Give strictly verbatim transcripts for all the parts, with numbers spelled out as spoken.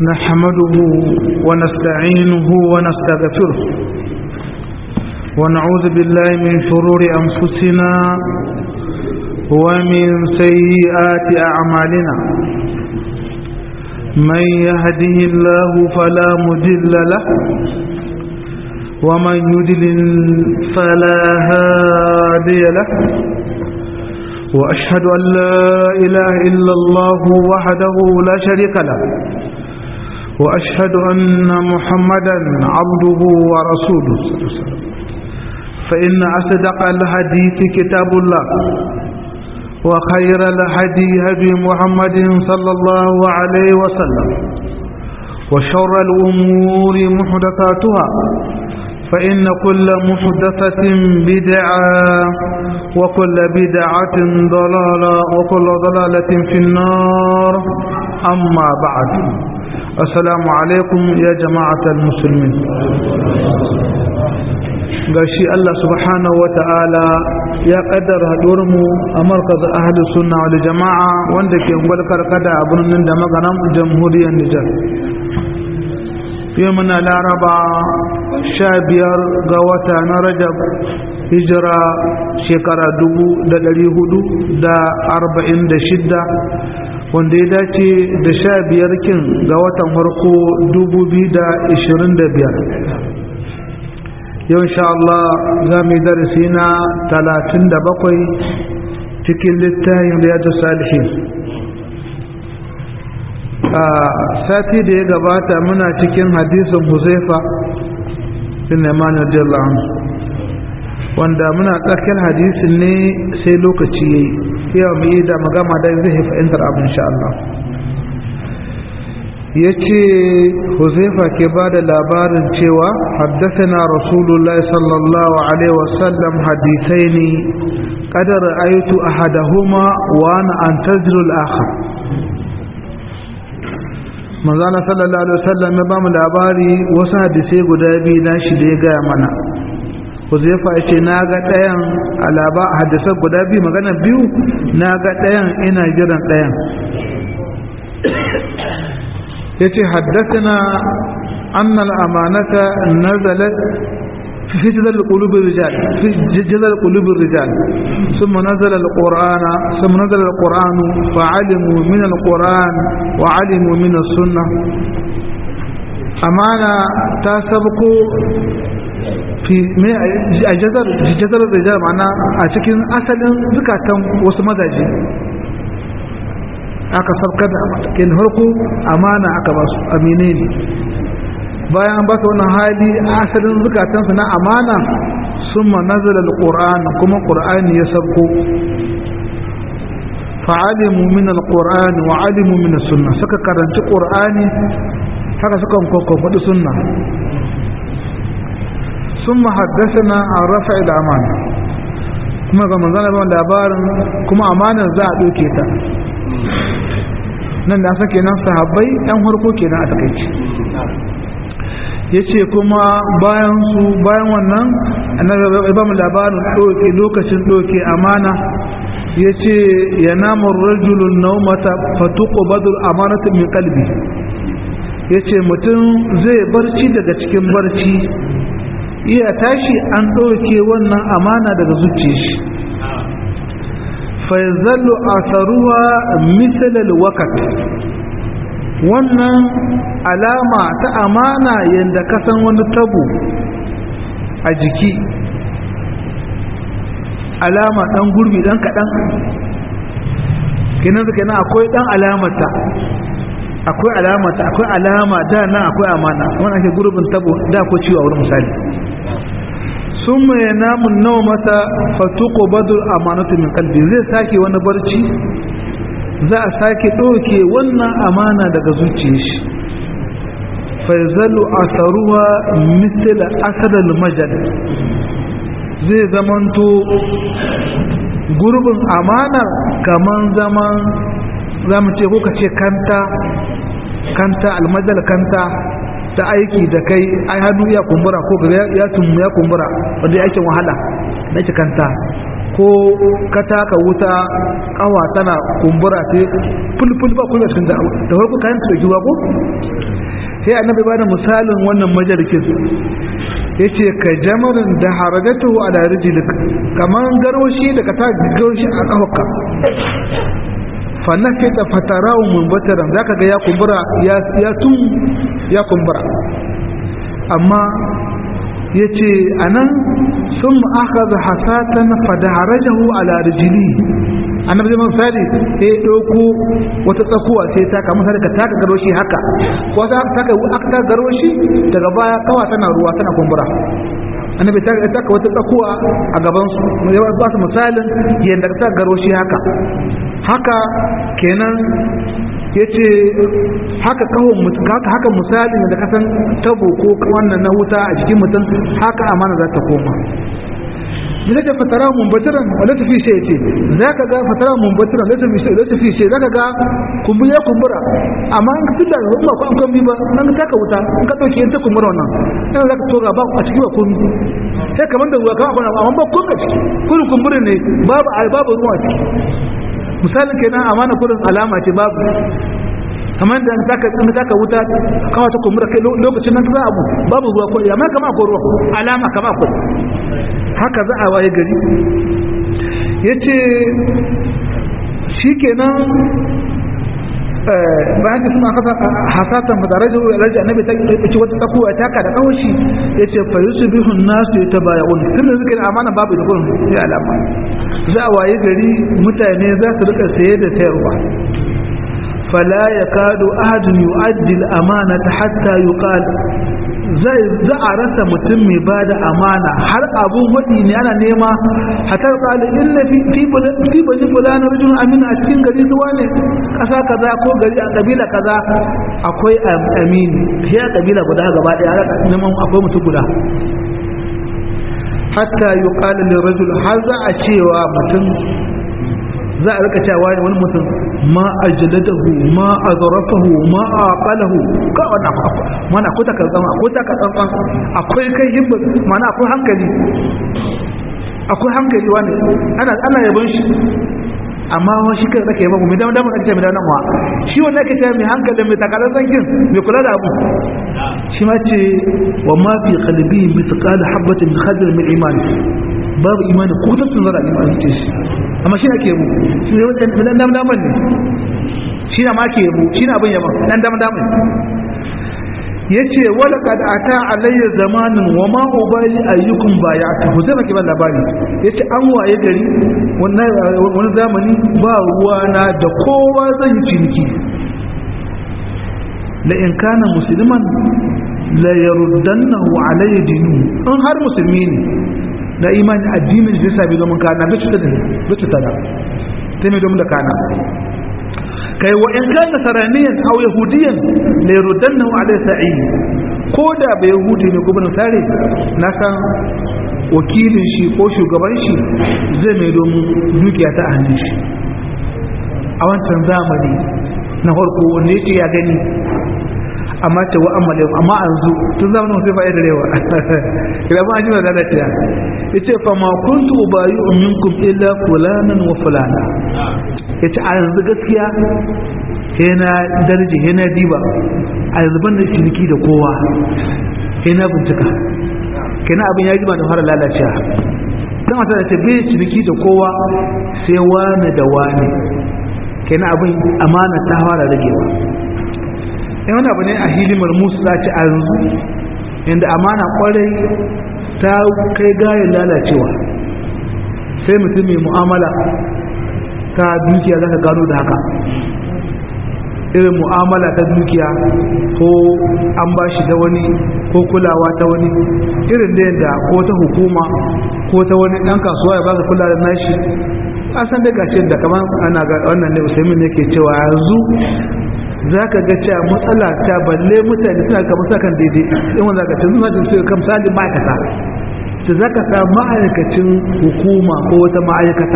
نحمده ونستعينه ونستغفره ونعوذ بالله من شرور أنفسنا ومن سيئات أعمالنا من يهده الله فلا مضل له ومن يضلل فلا هادي له وأشهد أن لا إله إلا الله وحده لا شريك له وأشهد أن محمدا عبده ورسوله فإن أصدق الحديث كتاب الله وخير الهدي هدي محمد صلى الله عليه وسلم وشر الأمور محدثاتها فإن كل محدثة بدعة وكل بدعة ضلالة وكل ضلالة في النار أما بعد السلام عليكم يا جماعة المسلمين gashi Allah subhanahu wa ta'ala ya kaddara haɗuwarmu a markazin ahlus sunna wal jama'a wanda ke gwalkar kada a birnin da maganan jamhuriyar Nijar. Yau muna laraba sha biyar ga wata na Rajab hijira shekara dubu da ɗari hudu da arba'in da shidda wanda ya dace da sha biyar kin ga watan farko dubu biyu da ishirin da biyar. Yau insha Allah za mu yi darasi na talatin da bakwai cikin littafin Riyadu Salihin. A sati da ya gabata muna cikin hadisin Huzaifa bin Yaman radiyallahu anhu wanda muna tsakiyar hadisin ne sai lokaci yayi yau mu yi da magama da zai fahimtar abu insha Allah. yace Huzaifa ke bada labarin cewa haddathana Rasulullah sallallahu alaihi wasallam hadithaini qad ra'aytu ahadahuma wa ana antaziru al-akhar. manzana sallallahu alaihi wasallam ya ba mu labari wasu hadisai guda biyu na shi da ya gaya mana. Huzaifa yace na ga ɗayan alaba hadisan guda biyu magana biyu na ga ɗayan ina jiran ɗayan. yace haddathana anna al-amanata nazalat fi jazal qulub ar-rijal fi jazal qulub ar-rijal thumma nazala al-qur'ana thumma nazala al-qur'an fa'alimu min al-qur'an wa 'alimu min as-sunnah. amana ta sabko fi me jazal jazal ar-rijal ma'ana a cikin asalin zakatan wasu mazaje aka sabkar da matakin harko amana aka ba su amine ne bayan an ba su wannan hali asalin zukatansu na amana sun manazala al-qur'an kuma qur'ani ya sabko fa'alimu min al-qur'an wa alimu min as-sunnah suka karanci qur'ani haka suka kokko sunna summa haddathana an rafa' al-amana kuma ga manzon Allah labarin kuma amanar za a doke ta nan da aka kenan sahabbai ɗan harko kenan a takaici. yace kuma bayan su bayan wannan annabi ba mu labarin doke lokacin doke amana yace yanamu ar-rajulu an-nawmata fatuqbadu al-amanatu min qalbi. yace mutum zai barci daga cikin barci iya tashi an doke wannan amana daga zuciyar shi فيظل أثرها مثل الوقت. wannan alama ta amana yanda kasan wani tabo a jiki alama dan gurbi dan kadan kinan zuke na akwai dan alamata akwai alamata akwai alama da nan akwai amana wannan ake gurbin tabo da ko ciwo a wurin misali. ثم ينام النومة فتقبض الأمانة من قلبي zai sake wani barci za a sake doke wannan amana daga zuciyar shi fa yazalu atharuha mithl asad al-majad zai zamanto gurbin amanar kaman zaman zamu ce ko kace kanta kanta al-majal kanta ta aiki da kai ai hannu ya kumbura ko ya tumu ya kumbura wanda yake wahala na kanta ko ka taka wuta kawa tana kumbura sai fulful ba kuma cikin da da farko kayan su jiwa ko sai annabi ba da misalin wannan majalikin yace ka jamarin da harajatu ala rijlik kaman garwashi da ka ta garwashi a kafarka fa nafita fatarahu munbataran zaka ga ya kumbura ya ya tun ya kumbura amma yace anan sun akhadha hasatan fa daharajahu ala rijli annabi zai misali sai ya dauko wata tsakuwa sai ta kama sai ka taka garwashi haka ko ta taka aka garwashi daga baya kawa tana ruwa tana kumbura annabi ta taka wata tsakuwa a gaban su ya ba su misalin yanda ka taka garwashi haka haka kenan yace haka kawon mutum haka misalin da ka san tabo ko wannan na wuta a jikin mutum haka amana za ta koma da ta fatara mumbatiran wala tafi sai yace zaka ga fatara mumbatiran da tafi sai da tafi sai zaka ga kumbu ya kumbura amma in ka tunda ba ko an kambi ba nan ka taka wuta in ka dauke ta kumbura wannan dan zaka toga ba a cikin ba kun sai kamar da ruwa ka amma ba kun a ciki kun kumbura ne babu babu ruwa ciki misalin kenan amana kullun alama ce babu kamar da zaka in zaka wuta kawa ta kumbura kai lokacin nan za abu babu ruwa ko amma kama ko ruwa alama kama ko haka za a waye gari yace shikenan eh bayan da kuma kasa hasatan madarajo alaji annabi ta ce wata takuwa ta ka da kawashi yace fa yusbihu an-nasu yatabayun tunda zikin amana babu da kullun sai alama za a waye gari mutane za su rika saye da sayarwa فلا يكاد أحد يؤدي الأمانة حتى يقال zai za a rasa mutum mai ba da amana har abun waɗi ne ana nema hatar ƙali inna fi bani fulani rajulun amina a cikin gari zuwa ne ƙasa kaza ko gari a ƙabila kaza akwai amini sai a ƙabila guda gaba ɗaya ana neman akwai mutum guda hatta yi ƙalin rajul har za a cewa mutum za a rika cewa wani mutum ma ajladahu ma azrafahu ma aqalahu ka wannan mana ko ta kalban ko ta kalban akwai kai hibba mana akwai hankali akwai hankali wani ana ana yabon shi amma wa shi kai zaka yaba mu dan dan ake mai dan wa shi wanda ake cewa mai hankali mai takarar zankin mai kula da abu shi ma ce wa ma fi qalbi mithqal habatin min khadr min iman babu imani ko ta tunzara imani ce shi amma shi ake yabo shi ne wannan dan dam daman ne shi ne ma ke yabo shi ne abin yaba dan dam daman yace wala kad ata alayya zamanin wa ma ubali ayyukum bayatu zai baki ban labari yace an waye gari wannan wani zamani ba ruwa na da kowa zan ciniki la in kana musliman la yaruddannahu alayya dinu an har musulmi ne na imani addinin zai sabi domin kana bai cuta da bai cuta da sai mai domin da kana kai wa in kana saraniyan aw yahudiyan la yurdannahu ala sa'i ko da bai yahudi ne ko ban sare na san wakilin shi ko shugaban shi zai mai domin dukiya ta hannun shi a wancan zamani na farko wanda yake ya gani amma ce wa amma da amma an zu tun zamanin sai fa'i da rewa kira ba an ji da da tiya yace fa ma kuntu ubayu minkum illa fulanan wa fulana yace a yanzu gaskiya yana darje yana diba a yanzu ban da ciniki da kowa yana bincika kenan abin ya jima da fara lalacewa dan wata da ce bai ciniki da kowa sai wani da wani kenan abin amana ta fara ragewa in wani abu ne a hilimar musu za ci a yanzu inda amana kwarai ta kai gayin lalacewa sai mutum mai mu'amala ta dukiya za ka gano da haka irin mu'amala ta dukiya ko an ba shi da wani ko kulawa ta wani irin da yadda ko ta hukuma ko ta wani ɗan kasuwa ya ba ka kula da nashi an san da gashi da kamar ana ga wannan ne usaimin ne ke cewa yanzu za ka ga cewa matsala ta balle mutane suna kamar sa kan daidai in wanda ka tunzu majin su kan misali ma'aikata ta za ka sa ma'aikacin hukuma ko wata ma'aikata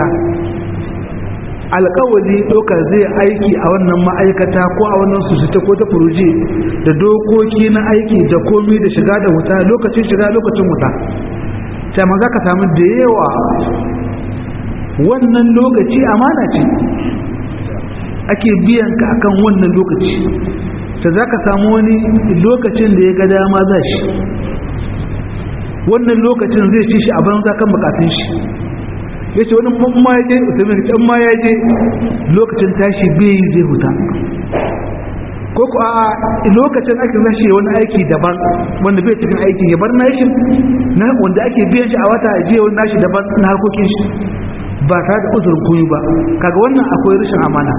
alkawali ɗaukar zai aiki a wannan ma'aikata ko a wannan susita ko ta furuji da dokoki na aiki da komi da shiga da wuta lokacin shiga lokacin wuta ta ma za ka samu da yawa wannan lokaci amana ce ake biyan ka akan wannan lokaci ta za ka samu wani lokacin da ya ga dama za shi wannan lokacin zai ci shi a banza kan bukatun shi ya ce wani ma ya je usaimin can ma ya je lokacin tashi bai zai huta ko ku a lokacin ake zashi wani aiki daban wanda bai cikin aikin ya bar nashin na wanda ake biyan shi a wata a je wani nashi daban na harkokin shi ba tare da uzurin koyi ba kaga wannan akwai rashin amana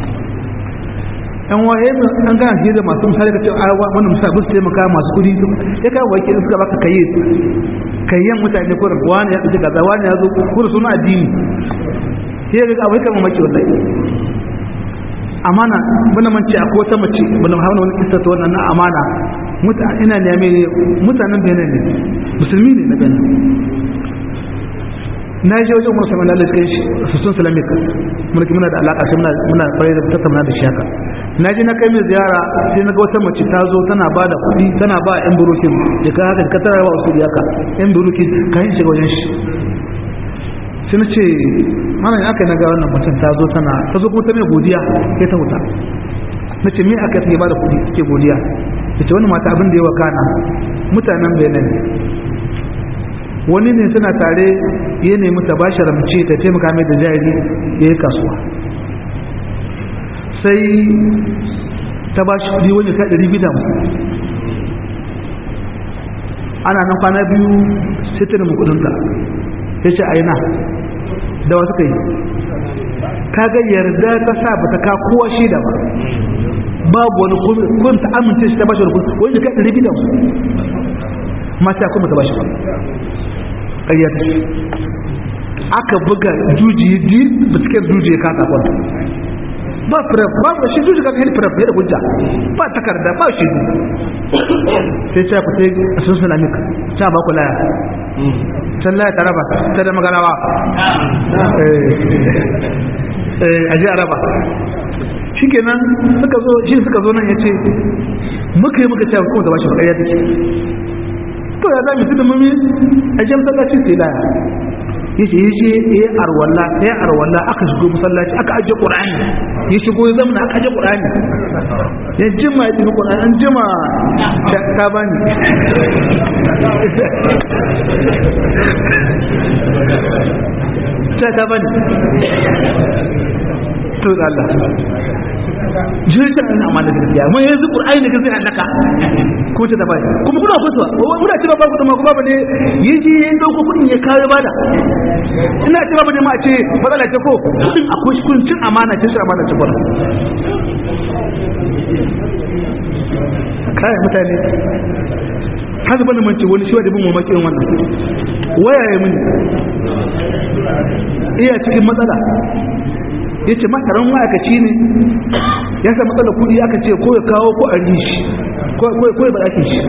yan waye an gana shi da masu misali ka ce a wannan misali ba su taimaka masu kudi ya kawo wakil suka baka kayi kayyan mutane ko wani ya tsaye gaza wani ya zo ko da suna addini sai ga abai kan mamaki wallahi amana bana mance akwai wata mace bana hauna wani kissa ta wannan na amana ina ne mai mutanen Benin ne musulmi ne na Benin na je wajen Umar Salman Allah cikin shi sun Islamic mulki muna da alaka shi muna muna fara da tattauna da shi haka na je na kai mai ziyara sai na ga wata mace ta zo tana ba da kuɗi tana ba yan burukin da ka haka ka tara wa wasu haka yan burukin ka yin shiga wajen shi sai na ce mana aka na ga wannan mutum ta zo tana ta zo kuma ta mai godiya sai ta wuta na ce me aka take ba da kuɗi take godiya ta ce wani mata abin da ya wakana mutanen Benin wani ne suna tare ya nemi ta bashi ramce ta taimaka mai da jari ya yi kasuwa sai ta bashi kudi wani ka ɗari biyu ana nan kwana biyu sai ta nemi kudinta ya ce aina da wasu kai kaga yarda ta sa ba ta ka kowa shi da ba babu wani kun ta amince shi ta bashi wani kudi wani ka ɗari biyu mata kuma ta bashi ba ƙaryar aka buga jujiye di biskiyar jujiye ka kafin ba firaf ba ba shi juji kafin firaf ya da hujja ba takarda ba shi sai ce ku sai a sun salamik ta ba ku laya can laya ta raba ta da maganawa a ji a raba shi kenan suka zo shi suka zo nan ya ce muka yi muka ce kuma da ba shi ba ƙaryar take to ya zami su da mummi a jan masallaci sai laya ya ce ya ce ya arwalla ya arwalla aka shigo masallaci aka ajiye ƙur'ani ya shigo ya zama aka ajiye ƙur'ani ya jima ya tafi ƙur'ani an jima ta bani ta bani to da Allah jirgin ana amana da gaskiya mun yanzu qur'ani da gaskiya annaka ko ta bai kuma kuna kusa muna cewa ba ku da kuma ba ne yaji yayin dauko kudin ya kawo bada ina cewa ba ne ma ce matsala ce ko kudin akwai shi kun cin amana cin amana ce kwala kai mutane kaza bane mun ce wani shi da bin mamaki irin wannan waya ya mun iya cikin matsala ya ce makarar ma'aikaci ne ya sa matsalar kudi aka ce ko ya kawo ko a rishi ko ya baɗakin shi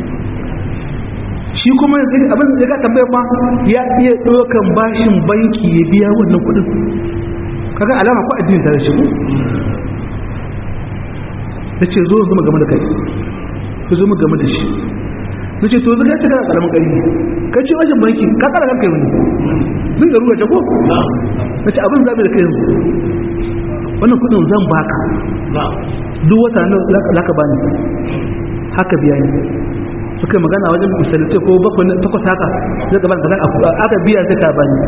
shi kuma abin da ya tambayar ma ya iya ɗaukan bashin banki ya biya wannan kudin kaga alama ko addini tare shi na ce zo zama game da kai ku zo mu game da shi na ce to zai ce kana karamin ƙari ka ce wajen banki ka kara kan kai wani zai ga ruwa ce ko na ce abin zaɓe da kai yanzu wannan kudin zan baka duk wata nan za ka bani haka biya ne suka yi magana wajen misalite ko bakwai takwas haka zai gaba da aka biya sai ka bani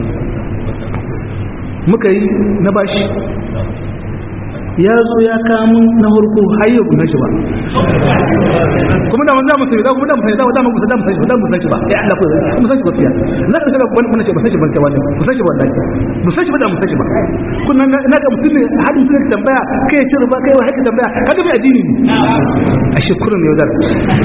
muka yi na bashi ya zo ya kamun na harko hayo na shi ba kuma da wanda musu da kuma da musu da wanda musu da musu da musu ba ya Allah ko musu shi gaskiya na da sabon wannan ce ba sai ban ta wannan musu shi wallahi musu shi ba da musu shi ba kun nan ina ga mutum ne hadin sai tambaya kai ce ba kai wai tambaya kaga bi addini ne a shukrun ne wadar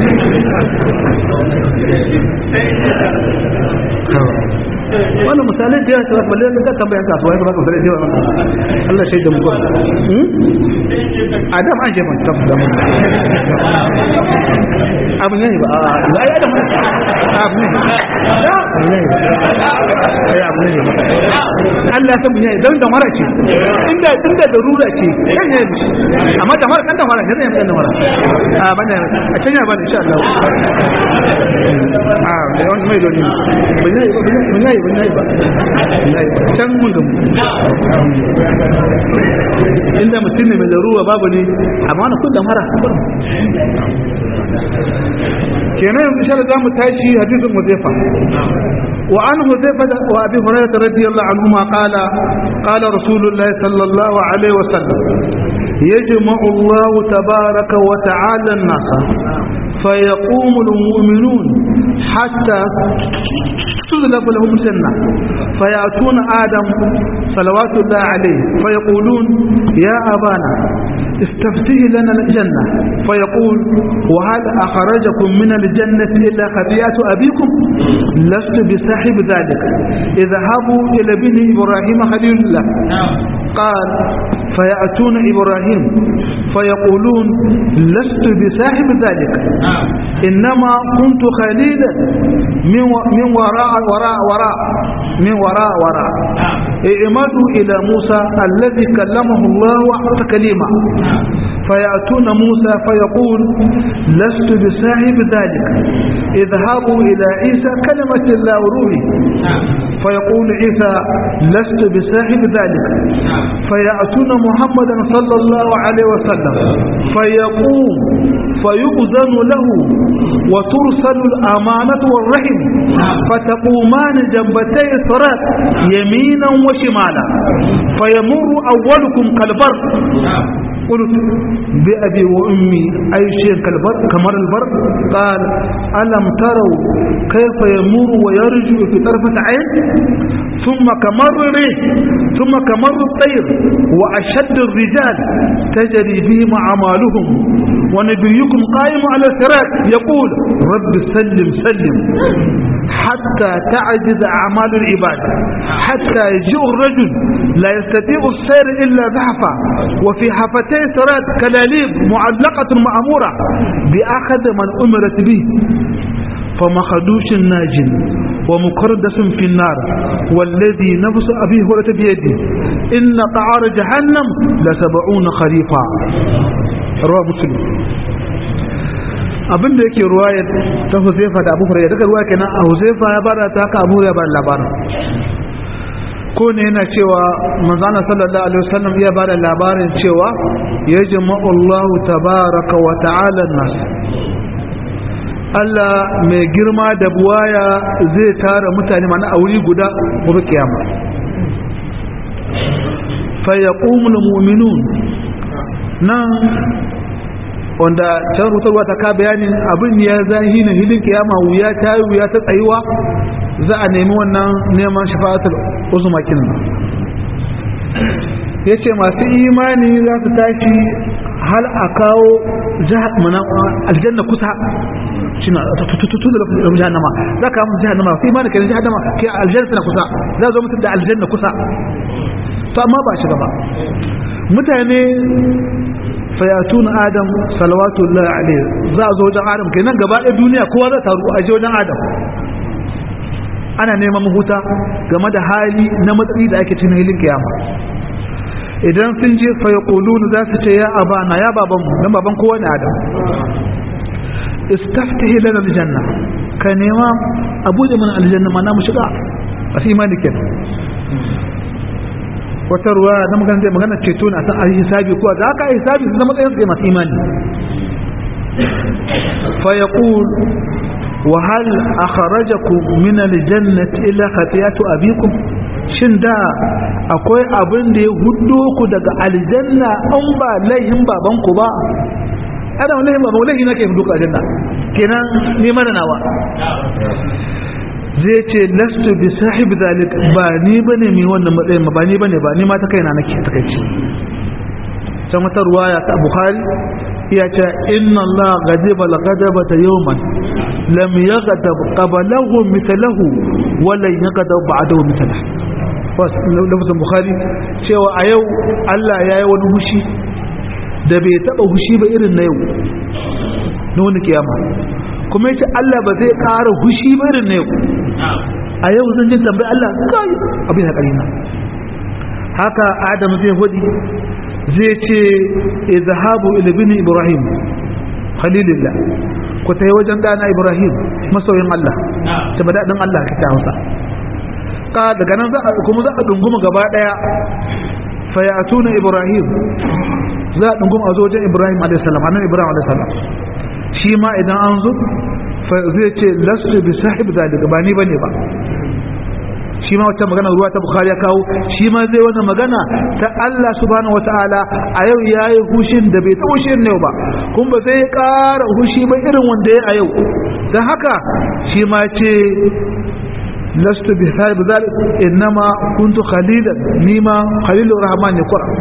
wannan misalai da ya tsara balle ka tambaya kasuwa ya ba ka sai da Allah shaida mu ko adam an je ban tabbata abin ne ba ai adam Allah san mun yi dan da mara ce inda inda darura ce kan yi amma da mara kan da mara ne zai kan da mara a bane a can ya bane insha Allah a da wani mai doni mun yi mun yi mun yi ba can mun ga inda mutum ne mai darura babu ne amma na kun da mara kenan insha Allah zamu tashi hadisin Huzaifa wa an Huzaifa wa Abi Hurairah radiyallahu anhuma qala qala Rasulullah sallallahu alaihi wasallam yajma'u Allah tabaaraka wa ta'ala an-nasa fayaqumu al-mu'minun hatta تذلب لهم الجنة فيأتون آدم صلوات الله عليه فيقولون يا أبانا استفتح لنا الجنة فيقول وهل أخرجكم من الجنة إلا خطيئة أبيكم لست بصاحب ذلك اذهبوا إلى ابن إبراهيم خليل الله قال فيأتون إبراهيم فيقولون لست بصاحب ذلك إنما كنت خليلا من وراء وراء وراء من وراء وراء اعمدوا إلى موسى الذي كلمه الله تكليما فيأتون موسى فيقول لست بصاحب ذلك اذهبوا إلى عيسى كلمة الله وروحه فيقول عيسى لست بصاحب ذلك فيأتون محمدا صلى الله عليه وسلم فيقوم فيؤذن له وترسل الأمانة والرحم فتقومان جنبتي الصراط يمينا وشمالا فيمر أولكم كالبر قلت بأبي وأمي أي شيء كالبر كمر البر قال ألم تروا كيف يمر ويرجع في طرفة عين ثم كمر الريح ثم كمر الطير وأشد الرجال تجري بهم أعمالهم ونبيكم قائم على الصراط يقول رب سلم سلم حتى تعجز أعمال العباد حتى يجيء الرجل لا يستطيع السير إلا زحفا وفي حفتي الصراط كلاليب معلقة مأمورة بأخذ من أمرت به فمخدوش ناج ومكردس في النار والذي نفس أبي هريرة بيده إن قعر جهنم لسبعون خريفا رواه مسلم. abin da yake ruwayar ta Huzaifa da Abu Hurairah daga ruwaya kenan a Huzaifa ya bada ta haka Abu Hurairah ba labarin ko ne yana cewa manzo Allah sallallahu alaihi wasallam ya bada labarin cewa yajma'u Allahu tabaaraka wa ta'ala an-nas Allah mai girma da buwaya zai tara mutane mana a wuri guda gobe kiyama fa yaqumul mu'minun nan wanda can rutarwa ta ka bayanin abin ya zahi na hidin kiyama wuya ta yi wuya ta tsayuwa za a nemi wannan neman shafa'atul uzma kin yace masu imani za su tashi hal a kawo aljanna kusa shine tututu da jahannama za ka mu jahannama sai imani kan jahannama ke aljanna na kusa za zo mutum da aljanna kusa to amma ba shi ba mutane fayatun adam salawatullahi alaihi za a zo wajen adam kenan gaba ɗaya duniya kowa za ta a je wajen adam ana neman mahuta game da hali na matsayi da ake cikin hilin kiyama idan sun je fayaqulun za su ce ya abana ya baban mu dan baban kowa ne adam istaftihi lana aljanna ka nema abu da mana aljanna mana mu shiga a imani kenan wata ruwa na magana zai magana ceto na san ayi hisabi ko da aka hisabi su zama tsayin masu imani fa yaqul wa hal akhrajakum min aljannati illa khatiyatu abikum shin da akwai abin da ya huddo ku daga aljanna an ba laihin baban ku ba ada wallahi baban wallahi nake hudu ku aljanna kenan ni mana nawa zai ce lastu bi sahib zalik ba ni bane mai wannan matsayin ba ni bane ba ni ma ta kaina nake takeici can wata ruwaya ta Bukhari ya ce inna Allah ghadiba al-ghadabata yawman lam yaghdab qablahu mithluhu wa lan yaghdab ba'dahu mithluhu lafazin Bukhari cewa a yau Allah ya yi wani hushi da bai taba hushi ba irin na yau na wani kiyama kuma yace Allah ba zai ƙara hushi ba irin ne a yau zan jin tambayi Allah kai abin ya karina haka Adam zai hudi zai ce izhabu ila bini Ibrahim khalilillah ku tayi wajen dana Ibrahim masoyin Allah ta bada dan Allah ka tawasa ka daga nan za a kuma za a dunguma gaba daya fa ya'tuna Ibrahim za a dunguma a zo wajen Ibrahim alayhi salam annabi Ibrahim alayhi salam shi ma idan an zo zai ce lasu bi sahib zalika ba ni bane ba shi ma wata magana ruwa ta Bukhari ya kawo shi ma zai wannan magana ta Allah subhanahu wataala a yau yayi hushin da bai ta hushin ne ba kun ba zai ƙara hushi ba irin wanda yayi a yau dan haka shi ma ce lastu bi sahib zalika inma kuntu khalilan nima khalilur rahman ya qura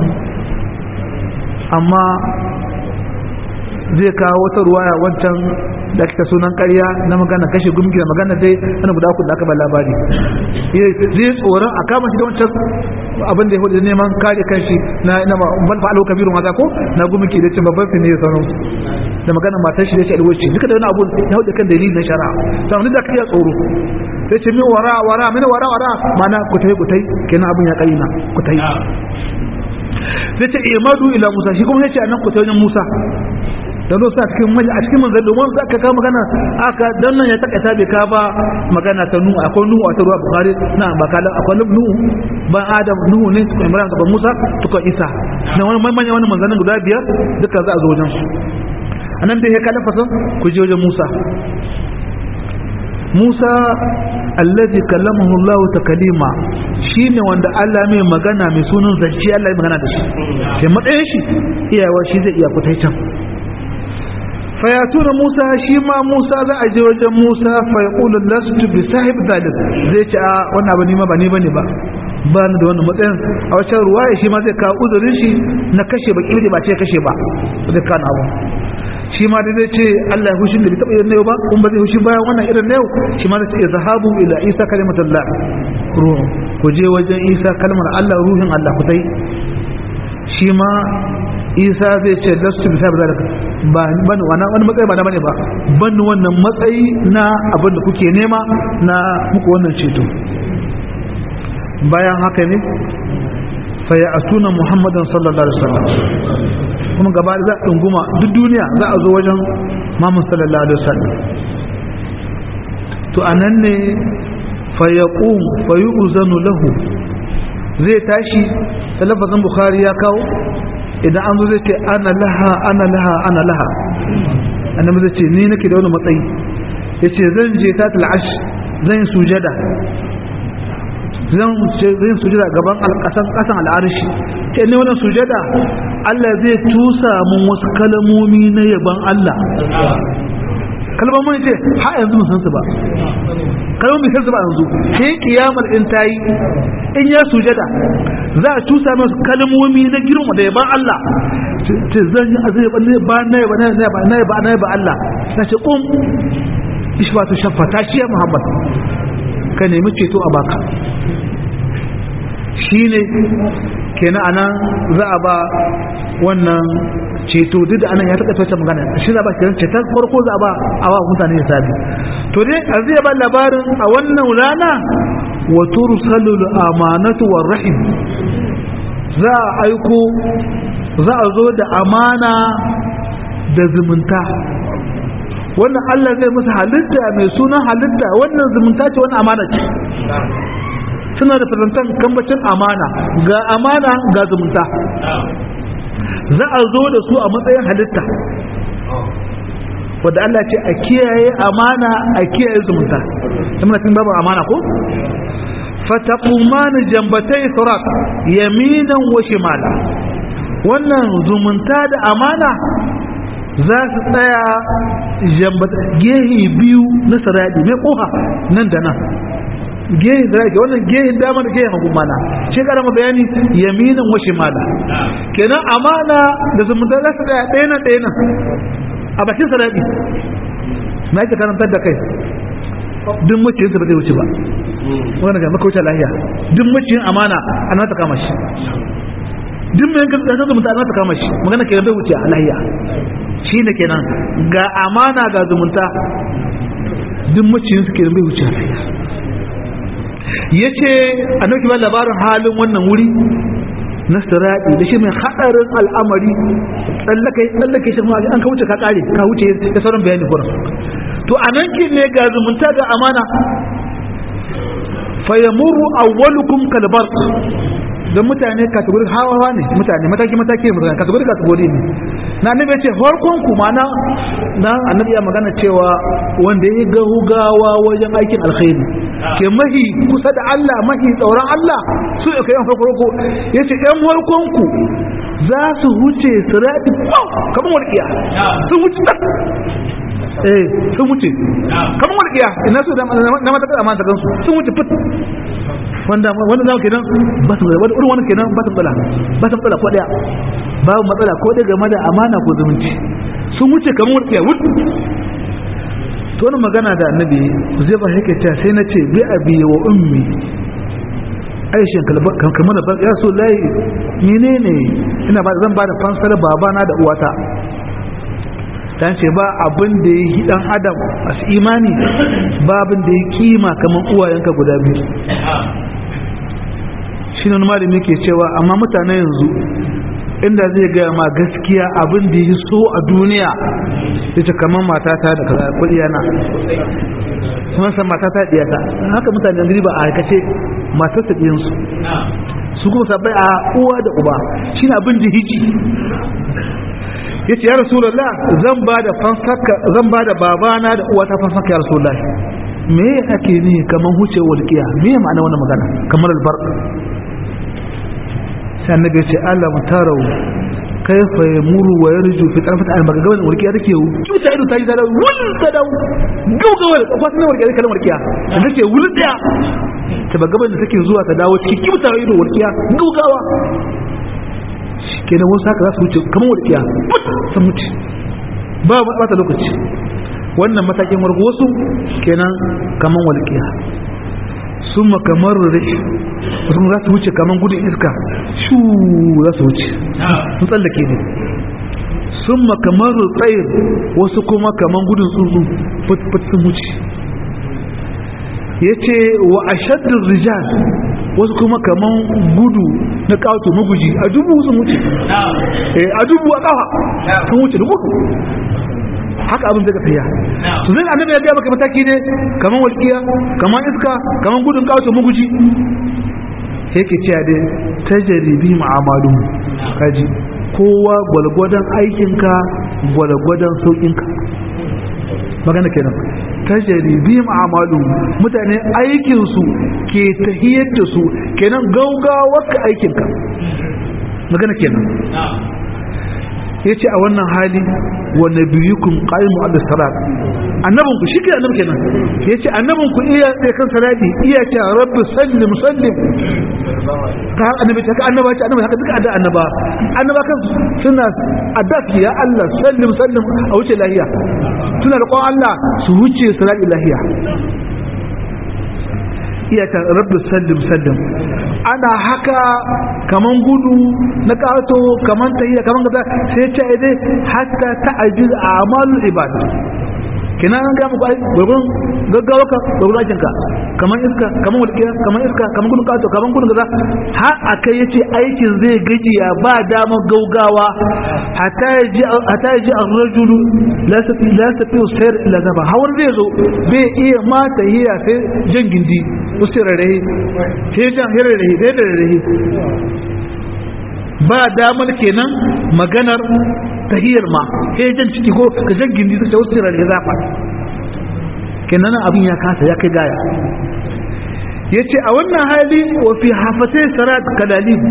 amma zai kawo wata ruwaya wancan da ake sunan ƙarya na magana kashe gumki da magana dai ana guda uku da aka ba labari zai tsoron a kama shi da wancan abin da ya hudu neman kare kanshi na ina ba ban fa'alo kabiru maza ko na gumki da cin babban fini ya sanar da magana matar shi da shi alwaci duka da wani abu ya hudu kan dalilin na shari'a to amma da kariya tsoro sai ce min wara wara min wara wara mana ku tai ku tai kenan abin ya karina ku tai sai ce imadu ila musa shi kuma sai ce anan ku tai wajen musa da zo sa cikin maji a cikin manzan domin za ka kawo magana aka dan nan ya takaita bai ka ba magana ta nuhu akwai nuhu a taruwa bukari na bakala akwai nuhu ban adam nuhu ne tukun imran gaban musa tukun isa na wani manyan wani manzanin guda biyar duka za a zo wajen su a nan dai ya kala fasan ku je wajen musa musa allazi kallamahu allah takalima shine wanda Allah mai magana mai sunan zance Allah ya magana da shi sai matsayin shi iyawa shi zai iya kutai can fayatuna Musa shi ma Musa za a je wajen Musa fa yaqulu lastu bi sahib zalim zai ce a wannan abu ni ma ba ni bane ba ba ni da wannan matsayin a wacce ruwaya shi ma zai kawo uzurin shi na kashe ba kire ba ce kashe ba zai kana abu shi ma da zai ce Allah ya hushi da bai taba irin yau ba kun ba zai hushi bayan wannan irin yau shi ma zai ce zahabu ila Isa kalimatullah ruhu ku je wajen Isa kalmar Allah ruhin Allah ku tai shi ma Isa zai ce lastu bi sahib zalika ba ban wani wani matsayi ba na bane ba ban wannan matsayi na abin da kuke nema na muku wannan ceto bayan haka ne fa ya asuna muhammadan sallallahu alaihi wasallam kuma gaba da za a dunguma duk duniya za a zo wajen Muhammad sallallahu alaihi wasallam to anan ne fa yaqum fa yu'zanu lahu zai tashi lafazin bukhari ya kawo idan an zo zai ce ana laha ana laha ana laha annabi zai ce ni nake da wani matsayi yace zan je ta al'ash zan sujada zan zan sujada gaban alƙasan ƙasan al'arshi ce ne wannan sujada Allah zai tusa mun wasu kalmomi na yaban Allah kalmomin ce ha yanzu mun san su ba kalmomin san su ba yanzu sai kiyamar in tayi in ya sujada za a tusa masu kalmomi na girma da yaban Allah ce zan yi azai balle ba na yaba na yaba na yaba na yaba Allah sai ce um ishfatu shafata shi Muhammad ka nemi ceto a baka shine kenan anan za a ba wannan ceto duk da anan ya taka tace magana shi za ba kiran ceton farko za a ba a wa mutane ya sabi to dai a zai ba labarin a wannan rana wa tursalu al-amanatu war-rahim za a aiko za a zo da amana da zumunta wannan Allah zai musu halitta mai sunan halitta wannan zumunta ce wannan amana ce suna da farantan kambacin amana ga amana ga zumunta za a zo da su a matsayin halitta wadda Allah ce a kiyaye amana a kiyaye zumunta kuma cikin babu amana ko fataquman jambatay sirat yaminan wa shimala wannan zumunta da amana za su tsaya jambata gehi biyu na saradi mai kofa nan da nan gehin da yake wannan gehin dama da gehin hagu mana shi karama bayani yaminan wa shimala kenan amana da zumunta za su tsaya ɗaya nan ɗaya nan a bakin sarari na yake karantar da kai duk muciyinsa ba zai wuce ba wanda ga maka wuce lahiya duk muciyin amana ana ta kama shi duk mai yankan kasar zumunta ana ta kama shi magana kenan bai wuce a lahiya shi ne kenan ga amana ga zumunta duk maciyin su kenan bai wuce a lahiya ya ce a nauki ba labarin halin wannan wuri na siraɗi da shi mai haɗarin al'amari tsallake tsallake shi an ka wuce ka ƙare ka wuce da sauran bayani kuran to a nan kin ne ga zumunta ga amana fayamuru awwalukum kalbar don mutane kategori hawa ne mutane mataki mataki ne mutane kategori kategori ne na annabi ce farkon ku mana na annabi ya magana cewa wanda ya ga hugawa wajen aikin alkhairi ke mahi kusa da Allah mahi tsoron Allah su ya kai an farko ko yace ɗan farkon ku za su huce sirati kamar walƙiya sun huce eh sun wuce kamar walƙiya ina so da na mata kada amana kansu sun wuce fit wanda wanda zamu kenan ba su wani irin wannan kenan ba su matsala ba su matsala ko daya babu matsala ko daya game da amana ko zumunci sun wuce kamar walƙiya wut to wannan magana da annabi zai ba yake cewa sai na ce bi abi wa ummi aishin kamar da ya so lai menene ina ba zan ba da fansar babana da uwata dan ce ba abin da ya yi dan adam a imani ba abin da ya kima kamar uwayenka guda biyu shi ne malami ke cewa amma mutane yanzu inda zai gaya ma gaskiya abin da ya so a duniya ya ce kamar matata da kaza kudiyana kuma san matata diyata haka mutane gari ba a aikace matarsa diyansu su kuma sabai a uwa da uba shi ne abin da hiji yace ya rasulullah zan bada fansaka zan bada babana da uwata fansaka ya rasulullah me ake ni kaman huce walqiya me ma'ana wannan magana kamar albarq sai annabi yace Allah mutarau kayfa yamuru wa yarju fi tarfat al-maghrib gaban walqiya take cuta ido tayi da wul sadau gaugawa ko sai walqiya kalmar walqiya da take wuldiya ta gaban da take zuwa ta dawo cikin cuta ido walqiya gaugawa kenan wasu haka za su wuce kamar walƙiya sun wuce ba bata lokaci wannan matakin wargo wasu kenan kamar walƙiya sun makamar rish wasu za su wuce kamar gudun iska shu za su wuce sun tsallake ne sun makamar tsayir wasu kuma kamar gudun tsuntsu fit sun wuce ya ce wa ashaddin rijal wasu kuma kaman gudu na kawo maguji a dubu sun wuce a dubu a kawa sun wuce da gudu haka abin zai ka tafiya su zai annabi ya gaya maka mataki ne kaman walƙiya kaman iska kaman gudun kawo maguji yake cewa dai ta jaribi ma'amalu kaji kowa gwalgwadon aikinka gwalgwadon sauƙinka magana kenan tajribi ma'amalu mutane aikin su ke tahiyar da su kenan gaugawar ka aikin ka magana kenan yace a wannan hali wa nabiyukum qaimu ala salat annabun ku shike annabi kenan yace annabun ku iya sai kan salati iya ce rabbi sallim sallim ka annabi ta annaba ce annabi haka duka adda annaba annaba kan suna adda ya Allah sallim sallim a wuce lahiya suna da kon Allah su wuce salati lahiya iya ta rabbi sallim sallim ana haka kaman gudu na kato kaman tahiyya kaman gaza sai ce dai hatta ta'jiz a'malul ibad kina an ga muku ai gurgun gaggawa ka gurgun aikin ka kaman iska kaman walƙiya kaman iska kaman gudun kato kaman gudun gaza har akai yace aikin zai gajiya ba dama gaugawa hatta yaji hatta yaji ar-rajulu la safi la safi sayr illa zaba hawar zai zo bai iya ma tahiyya sai jan gindi usirare sai jan hirare sai da rare ba damar kenan maganar tahiyar ma sai jan ciki ko ka jan gindi ta usirare ya zafa kenan abin ya kasa ya kai gaya yace a wannan hali wa fi hafatai sarat kalalib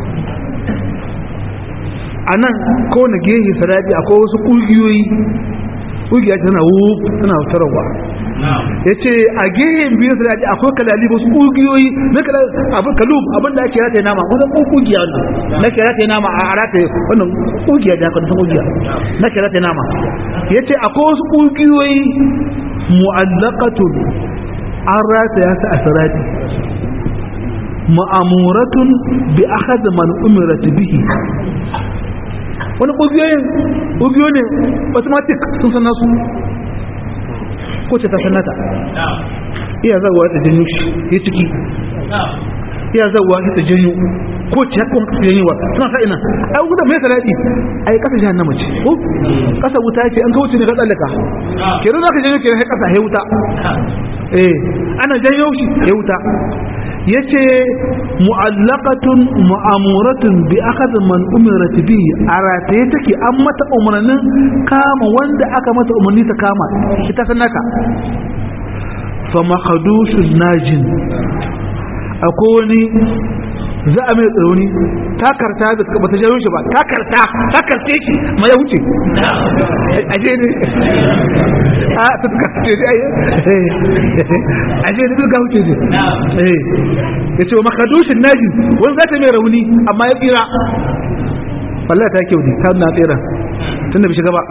anan ko na gehi sarati akwai wasu kungiyoyi kungiya tana wu tana tarwa yace a gehen biyu sarati akwai kalalib wasu kungiyoyi na abin kalub abin da ake rata nama wannan kungiya wannan na ke rata nama a rata wannan kungiya da kan kungiya na ke rata nama yace akwai wasu kungiyoyi mu'allaqatun an rata ya sa asirati ma'amuratun bi akhadh man umirat bihi. Wani ƙungiyoyin ƙungiyo ne automatic sun san nasu ko ce ta sanata iya zawa ta janyo shi ya ciki iya zawa ta janyo ko ce kuma ka janyo wa suna sa ina ai gudan mai salati ai kasa jahannama ce ko kasa wuta ce an kauce ne ka tsallaka kenan zaka janyo kenan sai kasa he wuta eh ana janyo shi he wuta yace mu'allaqatun mu'amuratun bi akhadh man umirat bi arataye take an mata umarnin kama wanda aka mata umarni ta kama ita sanaka fa maqdushun najin akwai wani za a mai tsauni takarta da ba ta jaro shi ba takarta takarte shi ma ya wuce aje ne a takarta shi aje ne duka wuce ne eh yace wa makadushin naji wani za ta mai rauni amma ya tsira wallahi ta kyau ne ta na tsira tunda bai shiga ba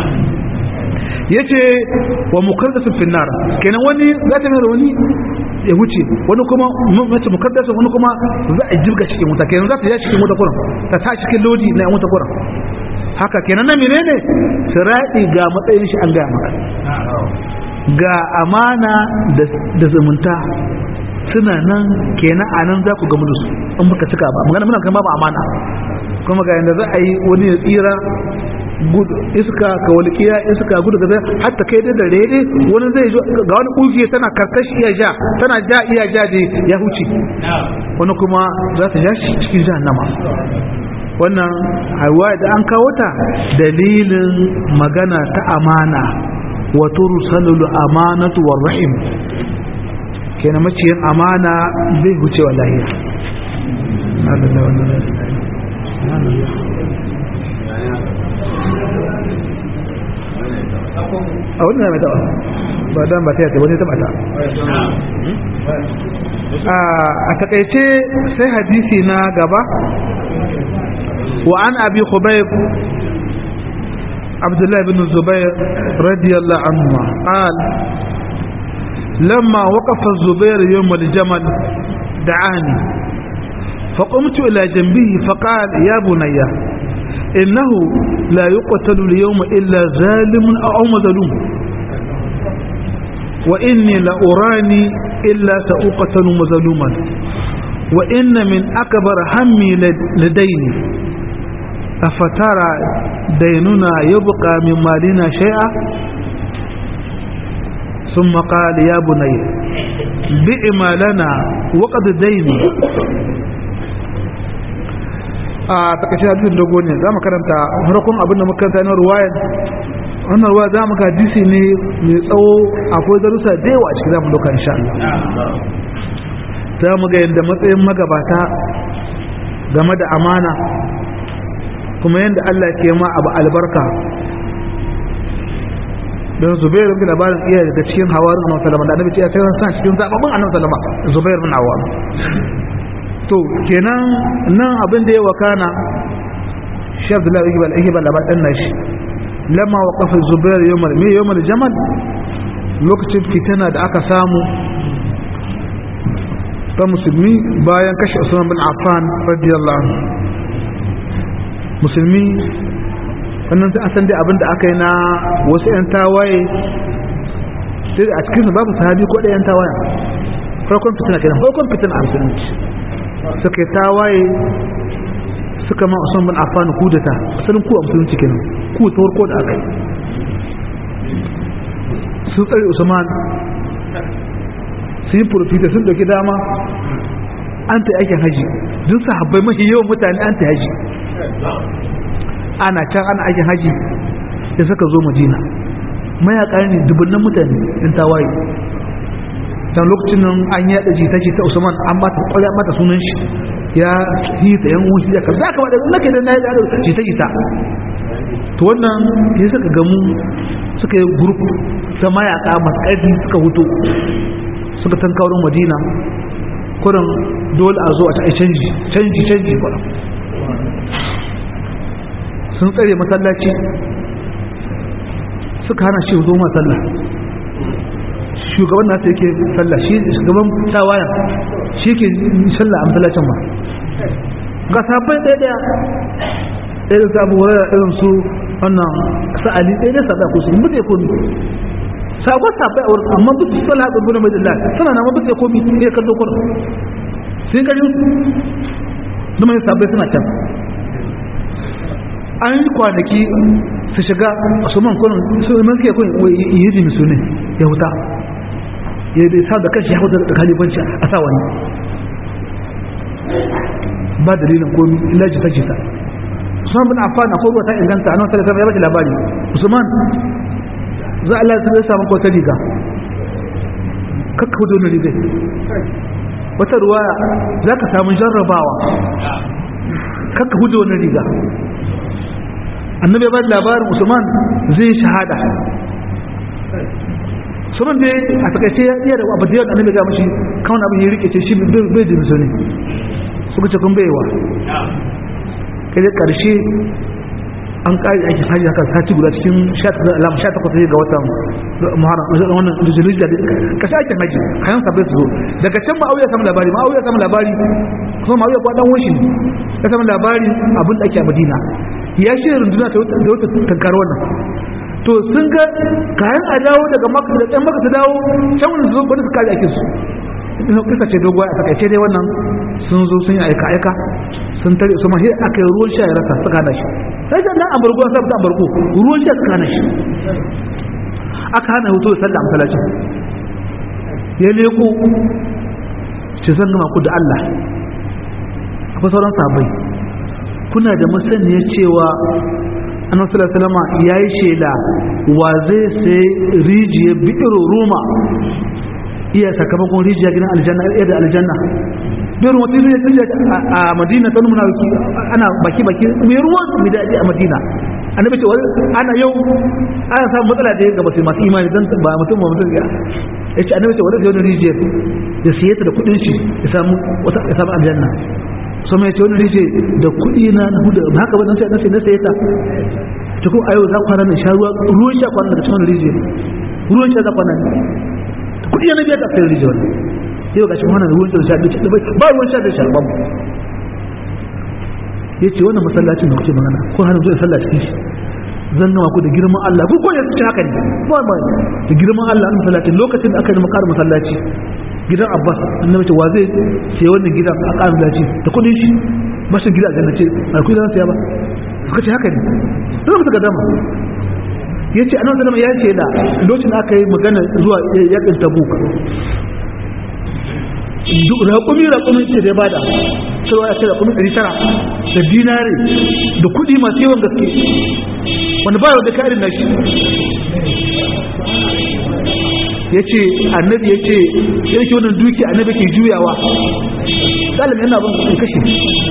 yace wa mukardasun finnar kenan wani za ta mai rauni ya wuce wani kuma mace mukaddasa wani kuma za a jirga cikin wuta kenan za ta ya cikin wuta kuran ta sa cikin lodi na yan wuta kuran haka kenan na menene sirati ga matsayin shi an gaya maka ga amana da zumunta suna nan kenan a nan za ku gamu da su in baka cika ba magana muna kan babu amana kuma ga yanda za a yi wani ya tsira gudu iska ka walƙiya iska gudu gaza hatta kai da rere wani zai ga wani kugiye tana karkashi iya ja tana ja iya ja da ya huce wani kuma za ta ja shi cikin jahannama wannan haiwa da an kawo ta dalilin magana ta amana wa tursalul amanatu war rahim kenan maciyin amana bai huce wallahi a wani na mai taɓa ba don ba ta yata wani taɓa ta a takaice sai hadisi na gaba wa an abi khubayb abdullahi bin zubair radiyallahu anhu qal lamma waqafa zubair yawm al-jamal da'ani فقمت إلى جنبه فقال يا بني إنه لا يقتل اليوم إلا ظالم أو مظلوم وإني لأراني إلا سأقتل مظلوما وإن من أكبر همي لديني أفترى ديننا يبقى من مالنا شيئا ثم قال يا بني بئ ما لنا وقد ديني a takaice hadisin dogo ne za mu karanta farkon abin da muka karanta na ruwayar wannan ruwa za mu ga hadisi ne mai tsawo akwai darussa da yawa a cikin zamu doka insha Allah za mu ga yadda matsayin magabata game da amana kuma yadda Allah ke ma abu albarka don Zubair bin labarin iya daga cikin hawarin Annabi sallallahu alaihi wasallam da Annabi ce ya sai san cikin zababbun Annabi sallallahu alaihi wasallam Zubair bin Awwam to kenan nan abin da ya wakana shi Abdullahi ibn al-Ihbal labar dan nashi lamma waqafa Zubair yawmal mi yawmal jamal lokacin fitina da aka samu ta musulmi bayan kashe Usman bin Affan radiyallahu anhu musulmi wannan sai san dai abin da aka yi na wasu yan tawaye sai a cikin babu sahabi ko da yan tawaye farkon fitina kenan farkon fitina a musulunci suka yi tawaye suka ma Usman bin Affan kudata asalin ku a musulunci kenan ku ta farko da aka yi sun tsare Usman sun yi profita sun dauki dama an ta aikin haji duk sahabbai mafi yawan mutane an ta haji ana can ana aikin haji da suka zo Madina mayaka ne dubunnan mutane in tawaye dan lokacin nan an yada jita-jita Usman an ba ta kwaya mata sunan shi ya yi ta yan wuce da kaza kamar da nake da na yada jita-jita to wannan ya suka gamu suka yi group ta mayaka masu ƙarfi suka huto suka tankaurin Madina kurin dole a zo a ta canji canji canji kurin sun tsare masallaci suka hana shi zo masalla shugaban nasu yake sallah shi shugaban tawaya shi ke sallah a masallacin ba ga sabai ɗaya ɗaya ɗaya da sabu wayar irin su wannan sa'ali ɗaya da sabai ko su mutu ya komi sabon sabai a wurin amma duk sallah ga gudun mai dilla suna na mabuta ya komi ya kallo kwar sai kari su mai sabai suna can an yi kwanaki su shiga su man kunan su man suke kun yi jimi su ne ya huta ya yi sa da kashi ya huta da kalibanci a sa wani ba dalilin komi ilaji ta jita usman bin affan akwai ruwa ta inganta anan sai ya baki labari usman za Allah ya samu ko ta riga kakka hudu na riga wata ruwa za ka samu jarrabawa kakka hudu na riga annabi ya ba labarin usman zai shahada usman dai a takaice ya iya da abu da yawan annabi ga mashi kawai abin ya rike ce shi bai jin su ne suka ce kun baiwa kai da karshe an kari ake hajji haka sati guda cikin alama sha takwas ga watan muharram wannan zulhijja kashi ake hajji kayan sabai su zo daga can ma'auya samu labari ma'auya samu labari kuma ma'auya kwa dan washi ya samu labari abin da ake a madina ya shi runduna ta wata tankar wannan to sun ga kayan a dawo daga maka da ɗan maka su dawo can wani zo wani su kari ake su kisa ce dogon a takaice dai wannan sun zo sun yi aika aika sun tare su mahi aka yi ruwan sha ya rasa suka hana shi sai da nan amurgo an sabu amurgo ruwan sha suka hana shi aka hana hutu da sallah masallacin ya leko ce zan gama ku da Allah akwai sauran sahabbai kuna da masaniyar cewa annabi sallallahu alaihi wasallam yayi shela wa zai sai rijiyar bi'iro ruma iya sakamakon rijiya gidan aljanna iya da aljanna bai ruwa tun rijiya a madina ta nuna ana baki baki mai ruwa mai daɗi a madina annabi ce ana yau ana samun matsala da ga masu masu imani don ba mutum ba mutum ya ce annabi ce wadda wani rijiyar da siye ta da kudin shi ya samu aljanna so mai ce wani rijiyar da kudi na hudu ba haka ba nan sai na saye ta ta kuma a yau za kwana na sha ruwa ruwan sha kwana daga cikin rijiyar ruwan sha za kwana ne kudi yana biya ta kai rijiyar yau ga shi wannan ruwan sha da sha ba ruwan sha da sha ba ya ce wannan masallacin da kuke magana ko hannun zuwa sallah cikin shi zan gama ku da girman Allah ku ko ya ci haka ne ba ba da girman Allah an masallacin lokacin da aka yi makar masallaci gidan Abbas annabi ce wa zai sai wannan gidan a ƙarin masallaci da kudin shi bashin gida aljanna ce a kudi zan saya ba suka ce haka ne sai suka ga dama yace annabi sallama ya ce da lokacin aka yi magana zuwa yakin Tabuk duk raƙumi raƙumin ce da ya bada cewa ya ce raƙumin ɗari tara da dinare da kuɗi masu yawan gaske wanda ba da karin nashi ya ce annabi ya ce ya ce wannan duki annabi ke juyawa ɗalibin yana ban kuɗin kashe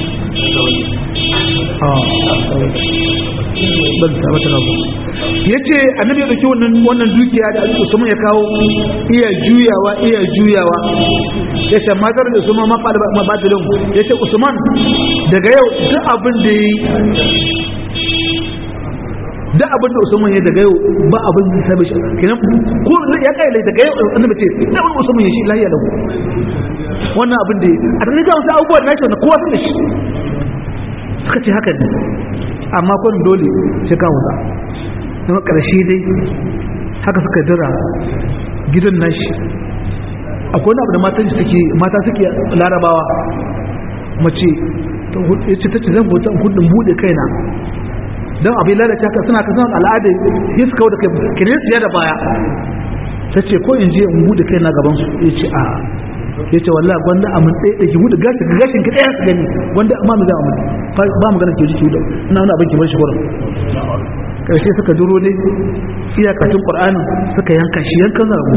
ban sabata rabu ya ce annabi ya ɗauki wannan dukiya da usman ya kawo iya juyawa iya juyawa ya ce matar da usman mafa da mabadilin ya ce usman daga yau duk abin da ya yi duk abin da usman ya daga yau ba abin da sabai shi kenan ko ya kai lai daga yau annabi ce da wani usman ya shi lahiya da wannan abin da a da ga wasu abubuwan nashi na kowa sun da shi suka ce haka ne amma kun dole sai ka wuza kuma karshe dai haka suka dira gidan nashi akwai wani abu da matan suke mata suke larabawa mace ce ta ce zan bauta kudin bude kaina don abin lalata ka suna kasan al'ada ya su kawo da kai kirin siya da baya ta ce ko in je in bude kaina gabansu ya ce a ya ce wallah gwanda a mun tsaye da ki bude gashin gashin ki ɗaya su gani gwanda amma mu za a mun ba mu gana ke jiki da ina wani abin ki bar shi gurin karshe suka duro ne iyakacin qur'anin suka yanka shi yankan rago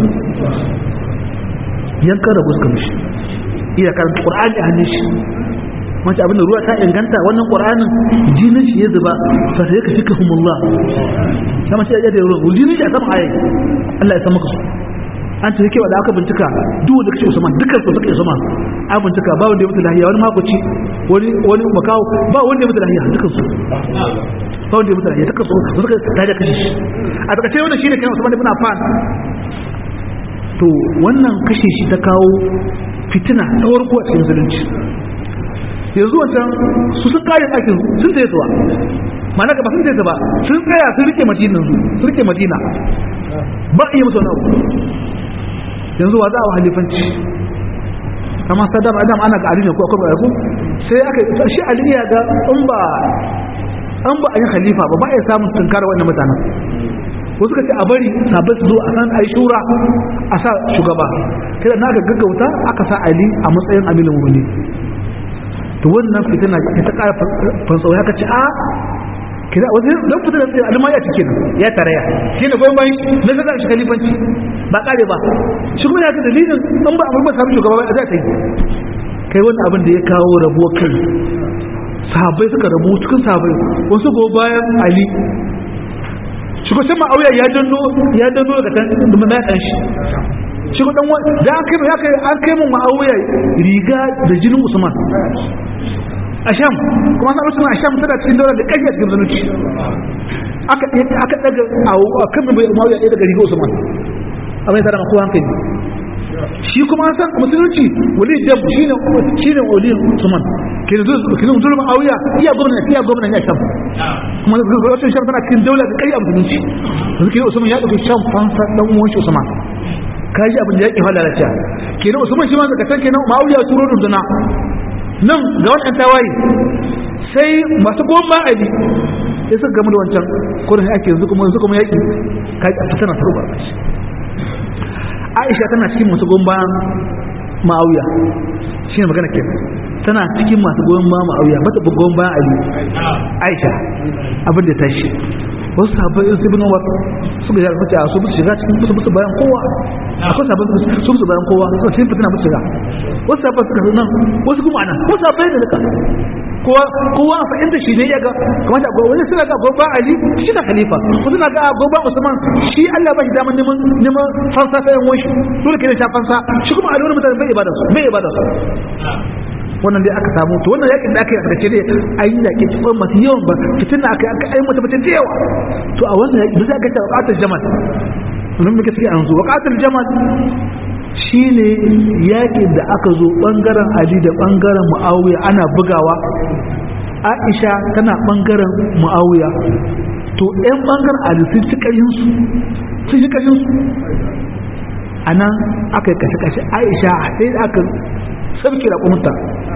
yankan rago suka mishi iyakacin qur'ani a hannun shi mace abinda ruwa ta inganta wannan qur'anin jinin shi ya zuba fa sai ka fika humullah sama sai ya da ruwa jinin shi a sama ayi Allah ya san maka an ce kewa da aka bincika duk wanda kace Usman dukkan su suka Usman a bincika ba wanda ya mutu lahiya wani makoci wani wani makawo ba wanda ya mutu lahiya dukkan su ba wanda ya mutu lahiya dukkan su suka tada kashi a daga cewa wannan shine kan Usman ibn Affan to wannan kashe shi ta kawo fitina ta warko a cikin musulunci. Yanzu wancan su sun kare ɗakin sun tsaye zuwa mana ga ba sun tsaye ba sun tsaya sun rike madina sun rike madina ba iya musu wani abu. Yanzu wa za a wa halifanci kama sadam adam ana ga ali ne ko akwai ko sai aka shi ali ya ga in ba an ba a yi khalifa ba ba ya samun tunkara wannan mutanen wasu ka ce a bari sabbin su zo a san ai shura a sa shugaba kada na ga gaggauta aka sa ali a matsayin amilin wuri to wannan fitina ta kara fantsau ya kace a kida wajen dan fitina sai alma ya cike ya tarayya shine goyon bayan na ga shi khalifanci ba kare ba shi kuma ya ga dalilin an ba amma samu shugaba ba za ta yi kai wannan abin da ya kawo rabuwar kai sahabbai suka rabu cikin sahabbai wasu go bayan ali shi ko sama auya ya danno ya danno daga kan da mai kan shi shi ko dan da an kai ya kai an kai mun auya riga da jinin usman asham kuma sai usman asham tana cikin daular da kake cikin zanuci aka aka daga a kan mai auya daga riga usman abin da ko hankali shi kuma san musulunci wali jam shine shine wali usman kin zo kin zo ma auya iya gwamnati iya gwamnati ya sham kuma wata sham tana cikin daular da kai musulunci yanzu kin usman ya dauki sham fansa dan uwan shi usman kaji abin da yake halala ta kenan usman shi ma daga kan kenan ma'auya turo dunduna nan ga wannan tawayi sai masu goma ali sai suka gamu da wancan kurin ake yanzu kuma yanzu kuma yaki kaji a tana turba Aisha tana cikin masu goma ma'auya shine magana kenan tana cikin masu goyon ba ma'auya bata goyon ba ali Aisha abin da tashi wasu sahabbai in ibn Umar suka yarda cewa su musu shiga cikin musu musu bayan kowa akwai sahabbai su musu bayan kowa su cikin fitina musu shiga wasu sahabbai suka nan wasu kuma anan wasu sahabbai da duka kowa kowa fa inda shi ne ya ga kamar da wani suna ga goba Ali shi da khalifa wasu na ga goba Usman shi Allah ba shi daman neman neman fansa sai yan wani dole kene ta fansa shi kuma Ali wani mutane bai ibada su bai ibada su wannan dai aka samu to wannan yakin da aka yi a karshe dai ayi yaki cikin masu yawan ba fitina aka aka ayi mata mata da yawa to a wannan yaki da aka ta waqatul jamal mun muke cikin an zo waqatul jamal shine yakin da aka zo bangaren Ali da bangaren Muawiya ana bugawa Aisha tana bangaren Muawiya to ɗan bangaren Ali sun ci kashin su sun ci kashin su anan aka yi kashe kashe Aisha sai aka sabki da kumunta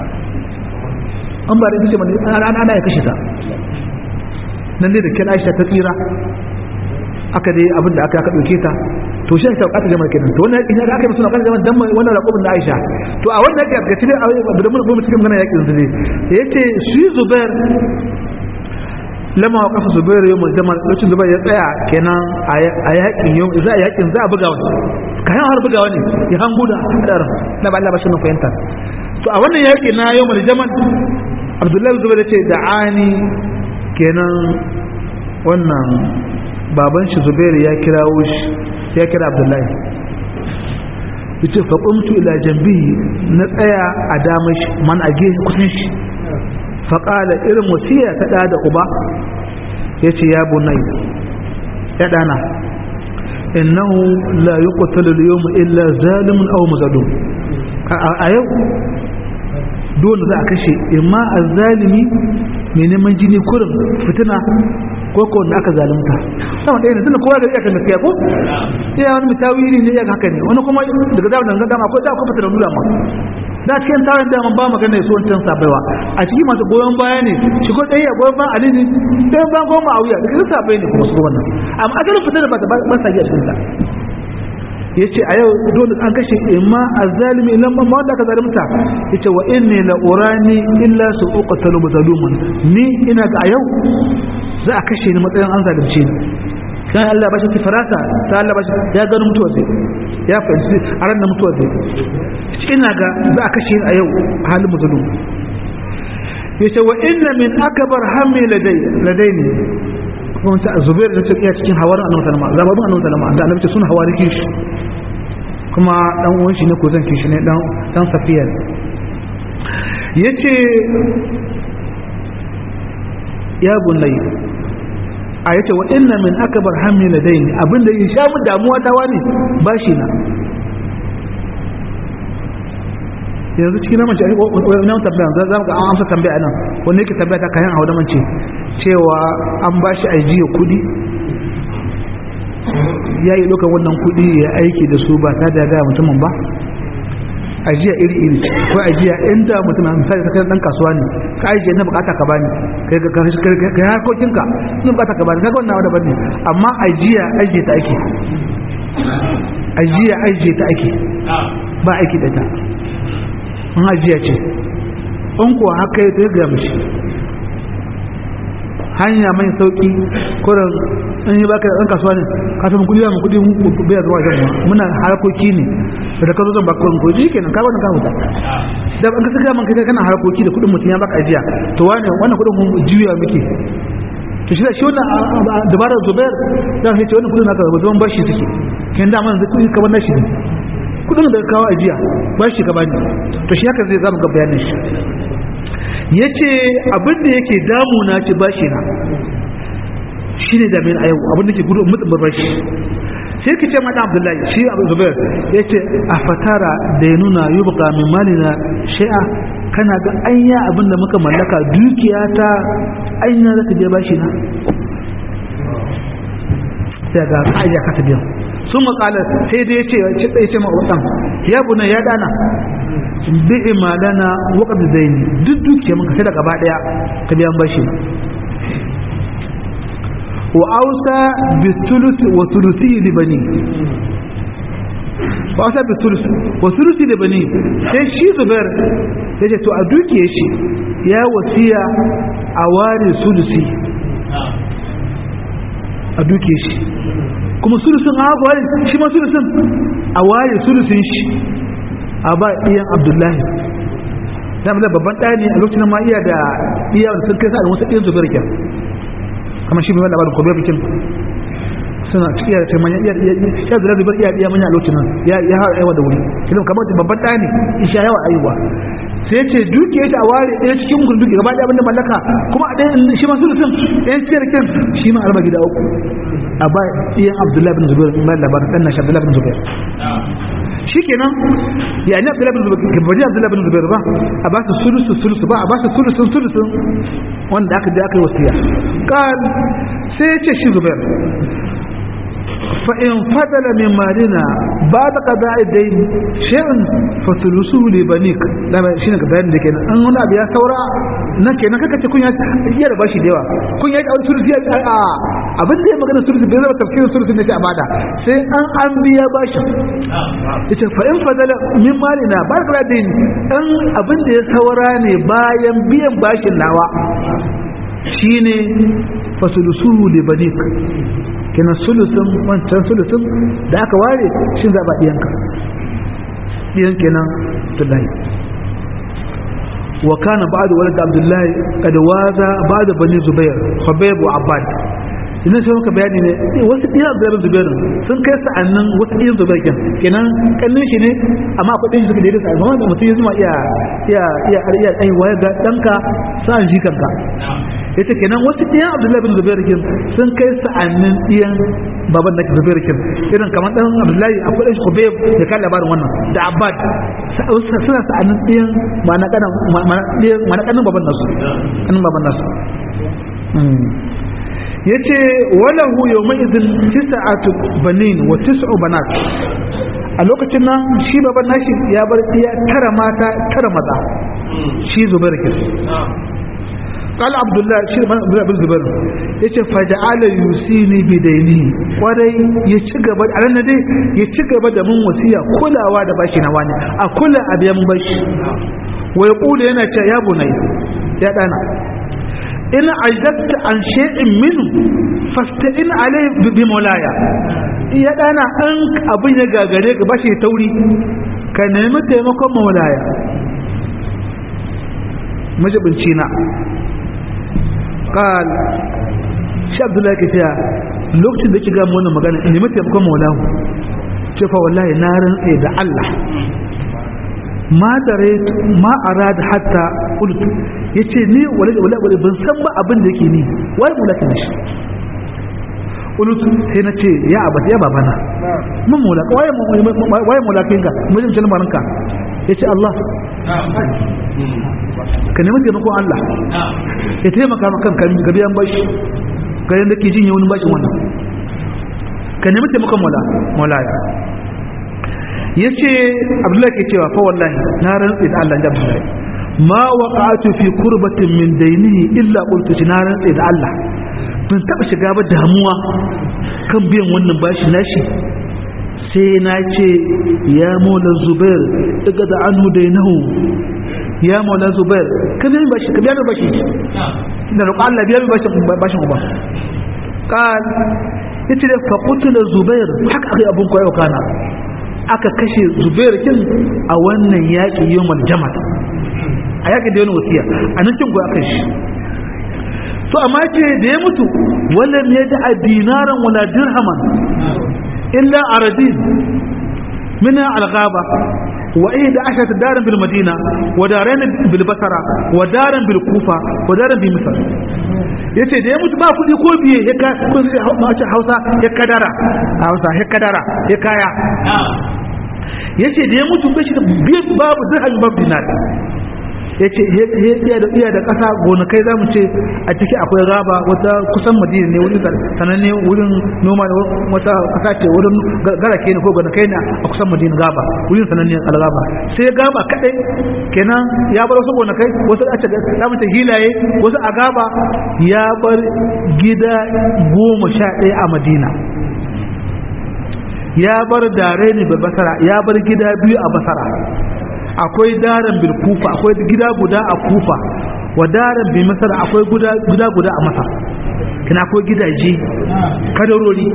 an ba da ita ce ana ana ya kashe ta nan ne da kyan Aisha ta tsira aka dai abin da aka aka dauke ta to shi ta kata jama'a kenan to wannan yakin da aka yi suna kata jama'a dan wannan raƙubin da Aisha to a wannan yakin da cikin da mun mu cikin magana yakin zube yace shi Zubair lama waqafa Zubair yau jamal lokacin Zubair ya tsaya kenan a yakin yau za a yakin za a buga wani kayan har bugawa ne ya hangu da hadar na ba Allah ba shi mun fahimta to a wannan yaki na yau jamal Abdullahi Zubair ya ce da'ani kenan wannan baban shi Zubair ya kirawo shi ya kira Abdullahi yace fa qumtu ila jambihi na tsaya a damar shi man a gefe kusan shi fa qala irin wasiya ta da da uba yace ya bunai ya dana innahu la yuqtalu al-yawma illa zalimun aw mazlum a yau dole za a kashe imma azzalimi mai neman jini kurin fitina ko ko da aka zalunta sama ɗaya ne tunda kowa da iyakan gaskiya ko iya wani mutawili ne iyakan haka ne wani kuma daga zaɓin da dama ko da kuma fitina nuna ma da cikin tarin dama ba magana ya so wancan sabaiwa a cikin masu goyon baya ne shi ko ɗaya goyon ban ali ne ɗayan ban goma a wuya daga sabai ne kuma su wannan amma asalin fitina ba ta ba sa yi a cikin ta ya ce a yau dole an kashe imma a zalimi ilan ma wanda aka zalimta ya ce wa inni la urani illa su uqtalu mazlumun ni ina ga a yau za a kashe ni matsayin an zalunce ni kan Allah ba shi farasa ta Allah ba shi ya gano mutuwa zai ya fahimci a ran da mutuwa zai ina ga za a kashe ni a yau a halin mazlum ya ce wa inna min akbar hammi ladai ladaini kuma ta Zubair da take cikin hawarin Annabi sallallahu alaihi wasallam zababun Annabi sallallahu alaihi wasallam da Annabi sun hawariki shi kuma dan uwan shi ne ko zan kishi ne dan dan Safiya yace ya bunai a yace wa inna min akbar hammi ladaini abinda ya sha mu damuwa ta wani bashi na yanzu cikin na mace na tambaya za za ga an amsa tambaya nan wanda yake tambaya ta kayan hawa da mace cewa an ba shi ajiya kudi ya yi ɗaukar wannan kudi ya aiki da su ba ta da gaya mutumin ba ajiya iri iri ko ajiya inda mutum misali ta kai dan kasuwa ne ka ajiye na bukata ka bani kai ga kai harkokin ka ni bukata ka bani kaga wannan wanda bane amma ajiya ajiye ta ake ajiya ajiye ta ake ba aiki da ta an ajiya ce in kuwa haka ya ta ga mishi hanya mai sauki kuran in yi baka ɗan kasuwa ne ka samu kudi mu kudi bai zuwa jan muna harkoki ne da ka zo zan baka kuɗin kuɗi kenan ka wannan ka huta da an ka saka man kai kana harkoki da kuɗin mutum ya baka ajiya to wani wannan kuɗin mun juya muke to shi da shi wannan dabarar Zubair da shi ce wannan kuɗin naka ba zaman bashi suke kin da man kuɗi kamar nashi ne kuɗin da kawo ajiya bashi ka bani to shi haka zai zama ga bayanin shi yace abin da yake damuna ci bashi na shine da min ayu abin da ke gudu mutum bashi sai kace mata Abdullahi shi Abu Zubair yace a fatara da ya nuna yubqa min malina shay'a kana ga anya abin da muka mallaka dukiya ta anya zaka je bashi na sai ga aja ka tabiya sun makala sai dai yace yace ma wadan ya buna ya dana bi imalana waqad zaini duk dukiya muka sai da gaba daya ka biyan bashi wa ausa bi thuluth wa thuluthi li bani wa ausa bi thuluth wa thuluthi li bani sai shi Zubair yace to a dukiyar shi ya wasiya a ware sulusi a dukiyar shi kuma sulusin a ware shi ma sulusin a ware sulusin shi a ba iyan Abdullahi da babban ɗaya ne a lokacin ma iya da iya da sun kai sa da wasu ɗin Zubair kyan kamar shi bai labarin kobe bikin suna cikin da taimanya iya ya zira zubar iya iya manya a lokacin nan ya ya hawa aiwa da wuri kidan kamar babban ɗaya ne isha yawa aiwa sai ce duki ya ta ware ɗaya cikin mutum duki gaba ɗaya abinda mallaka kuma a ɗaya shi ma sulusun ɗayan ciyar kyan shi ma arba gida uku a ba iyan Abdullahi bin Zubair bayan labarin ɗan nashi Abdullahi bin Zubair shikenan ya ne Abdullahi bin Zubair gabaji Abdullahi bin Zubair ba a ba su sulusu sulusu ba a ba su sulusun sulusun wanda aka je aka yi wasiya kan sai ya ce shi Zubair fa in fadala min malina ba da qada'i dayn shay'un fa sulusuhu li banik da shine ga bayanin da kenan an wani abu ya saura na kenan kaka ce kun ya iya da bashi da yawa kun ya da sulusi a abin da ya magana sulusi bai zama tafsirin sulusi ne ta abada sai an an biya bashi yace fa in fadala min malina ba da qada'i dayn an abin da ya saura ne bayan biyan bashin nawa shine fa sulusuhu li banik kenan sulusun wancan sulusun da aka ware shi zaɓa ɗiyanka ɗiyan kenan Abdullahi wa kana ba'da walad Abdullahi kad waza ba'da bani Zubair Khubayb wa Abbad idan sai muka bayani ne wasu ɗiyan Abdullahi Zubair sun kai sa'annan wasu ɗiyan Zubair kenan kallon shi ne amma akwai ɗin shi suka daidai sa'a amma mutum ya zuma iya iya iya iya ai waye ga ɗanka sa'an shi kanka yace kenan wasu ɗiyan Abdullahi bin Zubair kin sun kai sa'annin ɗiyan baban nake Zubair kin irin kamar dan Abdullahi akwai ɗan Khubayb da kan labarin wannan da Abbad suna sa'annin ɗiyan ma na kanan ma ɗiyan ma na kanan baban nasu kanan baban nasu yace walahu yawma idhin tis'atu banin wa tis'u banat a lokacin nan shi baban nashi ya bar iya tara mata tara maza shi Zubair kin قال عبد الله شيخ عبد الله بن زبير yace faja'ala yusini bidaini kwarai ya ci gaba a ranar dai ya ci gaba da mun wasiya kulawa da bashi na wani a kula a biyan bashi wa yaqulu yana ta ya bunai ya dana in ajadta an shay'in minhu fasta'in alayhi bi maulaya ya dana an abin ya gagare ka bashi tauri ka nemi taimakon maulaya majibinci na قال shi Abdullahi ke cewa lokacin da kiga mu wannan magana in nemi taimakon maulahu ce fa wallahi na rantsa da Allah ma dare ma arada hatta qult yace ni wallahi wallahi ban san ba abin da yake ni wai mulakin shi qult sai na ce ya abata ya babana mun mulaka waye waye mulakin ka mun jin lamarinka yace Allah ka nemi taimakon Allah ya taimaka maka kan ka biyan bashi ga yanda ke jin yawan bashin wannan ka nemi taimakon mola molaya yace Abdullahi ke cewa fa wallahi na rantsi da Allah da Abdullahi ma waqa'atu fi kurbatin min dainihi illa qultu na rantsi da Allah ban taba shiga ba damuwa kan biyan wannan bashi nashi sai na ce ya mola Zubair daga da anhu dainahu ya mola Zubair ka biya bashi ka biya bashi da roƙa Allah biya bashi bashin uba qal yace da fa qutila Zubair haka akai abun koyo kana aka kashe Zubair kin a wannan yaki yawmal jamal a yaki da yana wasiya anan kin goya kai shi to amma ce da ya mutu wallan ya da dinaran wala dirhaman illa aradin min al-ghaba wa ihda ashat daran bil madina wa daran bil basra wa daran bil kufa wa daran bil misr yace da ya mutu ba kudi ko biye ya ka kun sai Hausa ya kadara Hausa ya kadara ya kaya yace da ya mutu bashi babu dirham babu dinar yace iya da iya da kasa gonakai zamu ce a ciki akwai raba wata kusan Madina ne wurin sananne wurin noma da wata kasa ce wurin garake ne ko gonakai ne a kusan Madina gaba wurin sananne al-gaba sai gaba kadai kenan ya bar wasu gonakai wasu a ce zamu ce hilaye wasu a gaba ya bar gida goma sha ɗaya a Madina ya bar dare ne ba Basra ya bar gida biyu a Basra akwai daren bil kufa akwai gida guda a kufa wa daren bil masar akwai guda guda guda a masar kina akwai gidaje kadarori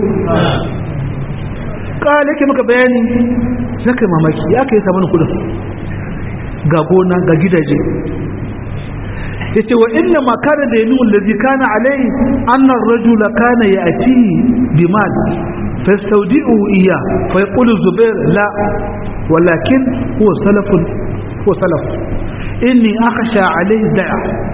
kale ke maka bayani saka mamaki ya kai samu kudin ga gona ga gidaje yace wa inna ma kana da yanu allazi kana alai anna ar-rajula kana ya'ti bimal fastawdi'u iya fa yaqulu Zubair la ولكن هو سلف هو سلف إني أخشى عليه دعا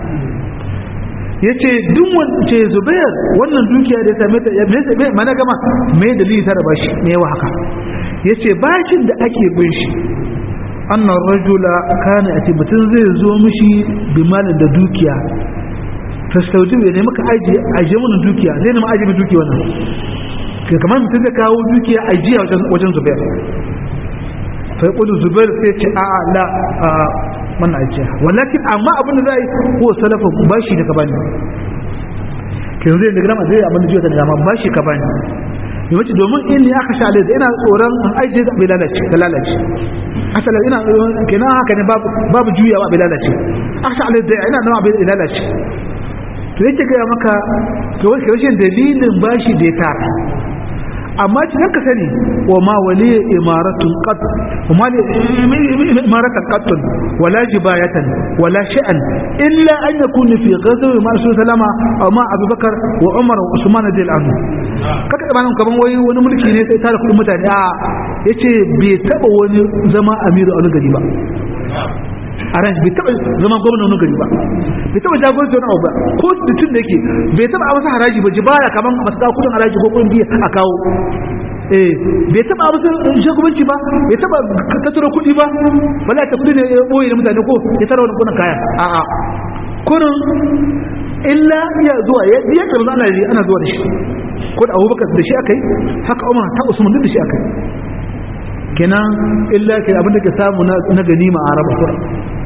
yace duk wanda Zubair wannan dukiya da ta mata me mana gama me dalili ta raba shi me yawa haka yace bashin da ake bin shi annar rajula kana ati mutun zai zo mishi bi malin da dukiya fastaudi ne maka aje aje mun dukiya zai ne ma aje mun dukiya wannan kamar mutun zai kawo dukiya ajiya wajen wajen Zubair sai kudu Zubair sai ce a a la a mana ajiya walakin amma abin da zai ko salafa bashi da ka bani kin zai da grama zai abin da jiya da grama bashi ka bani yawanci domin in ne aka sha alai ina tsoron an ajiye da bai lalace da lalace asala ina kenan haka ne babu babu juyawa bai lalace aka sha alai da ina nawa bai lalace to yake ga maka to wani rashin dalilin bashi da ya tara amma cikin ka sani wa ma wali imaratun qat wa ma imaratan qat wala jibayatan wala sha'an illa an yakun fi ghazwi ma rasul sallama aw ma abubakar wa umar wa usman radiyallahu anhu kaka tsabanin kaman wai wani mulki ne sai tare kudin mutane a yace bai taba wani zama amiru a wani gari ba a ran bai taba zama gwamna wani gari ba bai taba jagoranci wani abu ba ko tun da yake bai taba masa haraji ba jibaya kaman masu kawo kudin haraji ko kudin biya a kawo eh bai taba masa shugabanci ba bai taba tattara kudi ba bala ta kudi ne ya boye da mutane ko ya tara wani kudin kaya a a kurin illa ya zuwa ya ya karza ana ana zuwa da shi ko da Abubakar da shi akai haka Umar ta Usman da shi akai kenan illa ke abin da ke samu na ganima a araba kura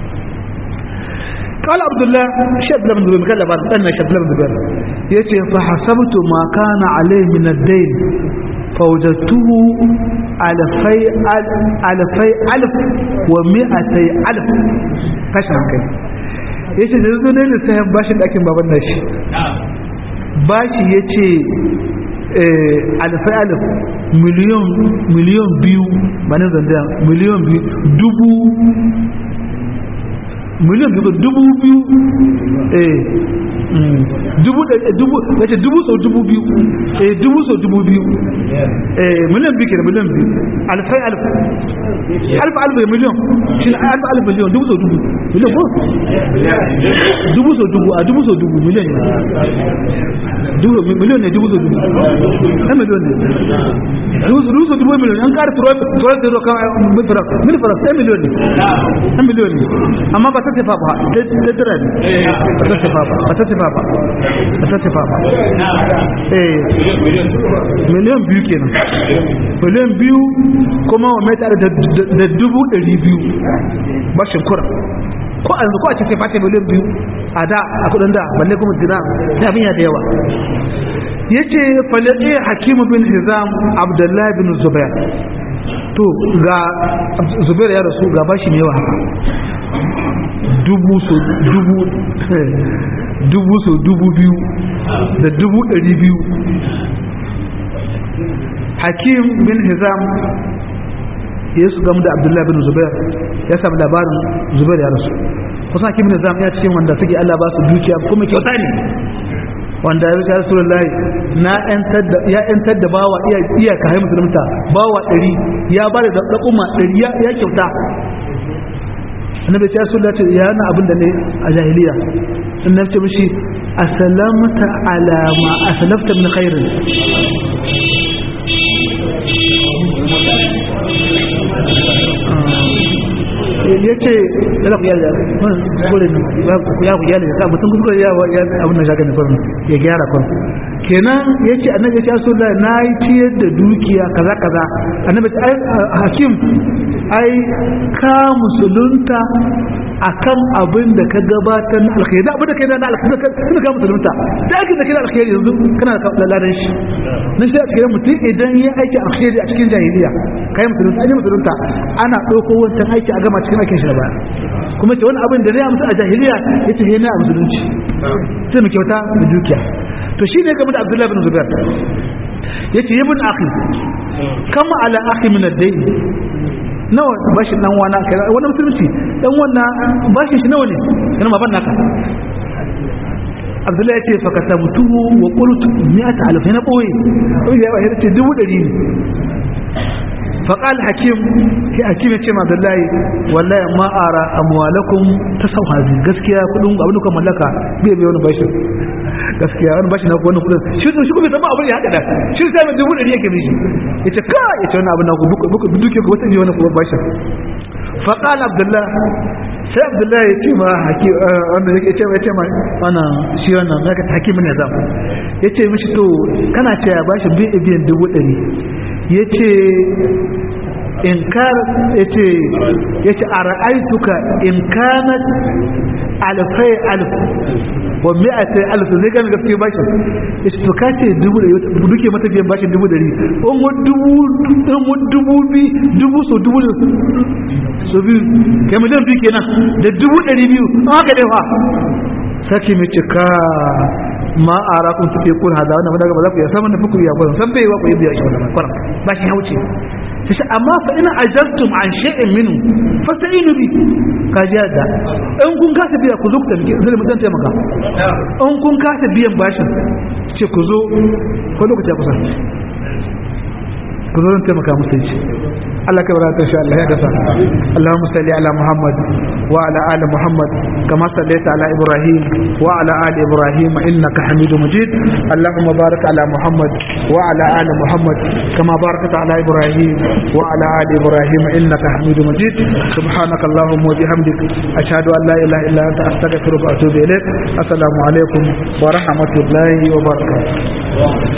قال عبد الله شاب لمن ذبير قال بعد أن شاب لمن ذبير يتي فحسبت ما كان عليه من الدين فوجدته ألفي ألفي ألف ومئتي ألف كشان كي yace da zo ne sai bashin dakin baban nashi bashi yace eh alfa alf miliyon miliyon biyu bane zanda miliyon biyu dubu miliyan biyu dubu biyu eh dubu dubu wace dubu sau dubu biyu eh dubu sau dubu biyu eh miliyan biyu kenan miliyan biyu alfai alf alf alf miliyan shi alf alf miliyan dubu sau dubu miliyan ko dubu sau dubu a dubu sau dubu miliyan dubu miliyan ne dubu sau dubu na miliyan ne dubu sau dubu miliyan an kara turo turo turo kan min fara min fara sai miliyan ne na miliyan ne amma ba ta tafa ba da dira ne ba ta tafa ba ba ta tafa ba ba ta tafa ba eh miliyan biyu kenan miliyan biyu kuma wa mai tare da dubu ɗari biyu bashin kura ko a yanzu ko a ce sai fata miliyan biyu a da a kudin da balle kuma dina da abin ya da yawa yace falaɗe hakimu bin hizam abdullahi bin zubair to ga zubair ya rasu ga bashi ne yawa haka dubu so dubu dubu so dubu biyu da dubu ɗari biyu hakim bin hizam ya su gamu da abdullahi bin zubair ya samu labarin zubair ya rasu kusan hakim bin hizam ya cikin wanda suke Allah ba su dukiya kuma kyauta ne wanda ya rufe rasulullahi na ya yantar da bawa iya ka haimu musulunta bawa ɗari ya ba da ɗaƙuma ɗari ya kyauta annabi ya rasulullahi ce ya yana abin da ne a jahiliya sun na ce mishi asalamta alama asalafta min khairin ya ce da ku yalla kore ne ya ku yalla ka mutum kuskure ya abin da shaka ne farko ya gyara farko kenan yace annabi ya so na yi ciyar da dukiya kaza kaza annabi ai hakim ai ka musulunta akan abin da ka gabatar na alkhairi da abin da kai na alkhairi kana ka musulunta da ake da kai na alkhairi yanzu kana da ladan shi nan sai a cikin mutum idan ya aiki alkhairi a cikin jahiliya kai musulunta ai musulunta ana dauko wancan aiki a gama cikin aikin shi da baya kuma ce wani abin da zai amsa a jahiliya yace ne na musulunci sai mu kyauta da dukiya to shine game da Abdullah bin Zubair yace ibn akhi kama ala akhi min ad-dayn nawa bashi dan wana kai wani musulunci dan wannan bashi shi nawa ne kana maban naka Abdullah yace fa katabtuhu wa qultu mi'ata alf na boye ya ba yace dubu dari ne فقال حكيم حكيم يتي ما بالله والله ما ارى اموالكم تسو هذه gaskiya kudin abin da kuma mallaka bai bai wani bashi gaskiya wani bashi na wani kudin shi shi kuma bai san abin ya haka da shi sai mai dubu dari yake mishi yace ka yace wannan abin na ku duka duke ku wata ne wani kuma bashi faqala abdullah sai abdullah yace ma hakim wanda yake ce yace ma wannan shi wannan zaka hakimin ne zam yace mishi to kana cewa bashi bai biyan dubu dari yace inkar yace yace ara'aituka in kanat alfai alf wa mi'atai alf zai ga gaskiya bashi yace to kace dubu da duke mata biyan bashi dubu dari on mu dubu on mu dubu bi dubu so dubu so bi kai miliyan bi kenan da dubu dari biyu haka dai fa saki mai cika ma ara kun tuke kun hada wannan daga ba za ku ya saman da fuku ya kun san bai wa ku biya shi wannan kwaran ba shi hauce sai amma fa ina ajartum an shay'in minhu fasta'inu bi kajada in kun kasa biya ku zo ku tafi zai mutan taimaka in kun kasa biyan bashin ce ku zo ko lokaci kusa ku zo zan taimaka musu ce Allah ka barata insha Allah ya gasa Allahumma salli ala Muhammad wa ala ali Muhammad kama sallaita ala Ibrahim wa ala ali Ibrahim innaka Hamidum Majid Allahumma barik ala Muhammad wa ala ali Muhammad kama barakta ala Ibrahim wa ala ali Ibrahim innaka Hamidum Majid subhanaka Allahumma wa bihamdik ashhadu an la ilaha illa anta astaghfiruka wa atubu ilaik assalamu alaikum wa rahmatullahi wa barakatuh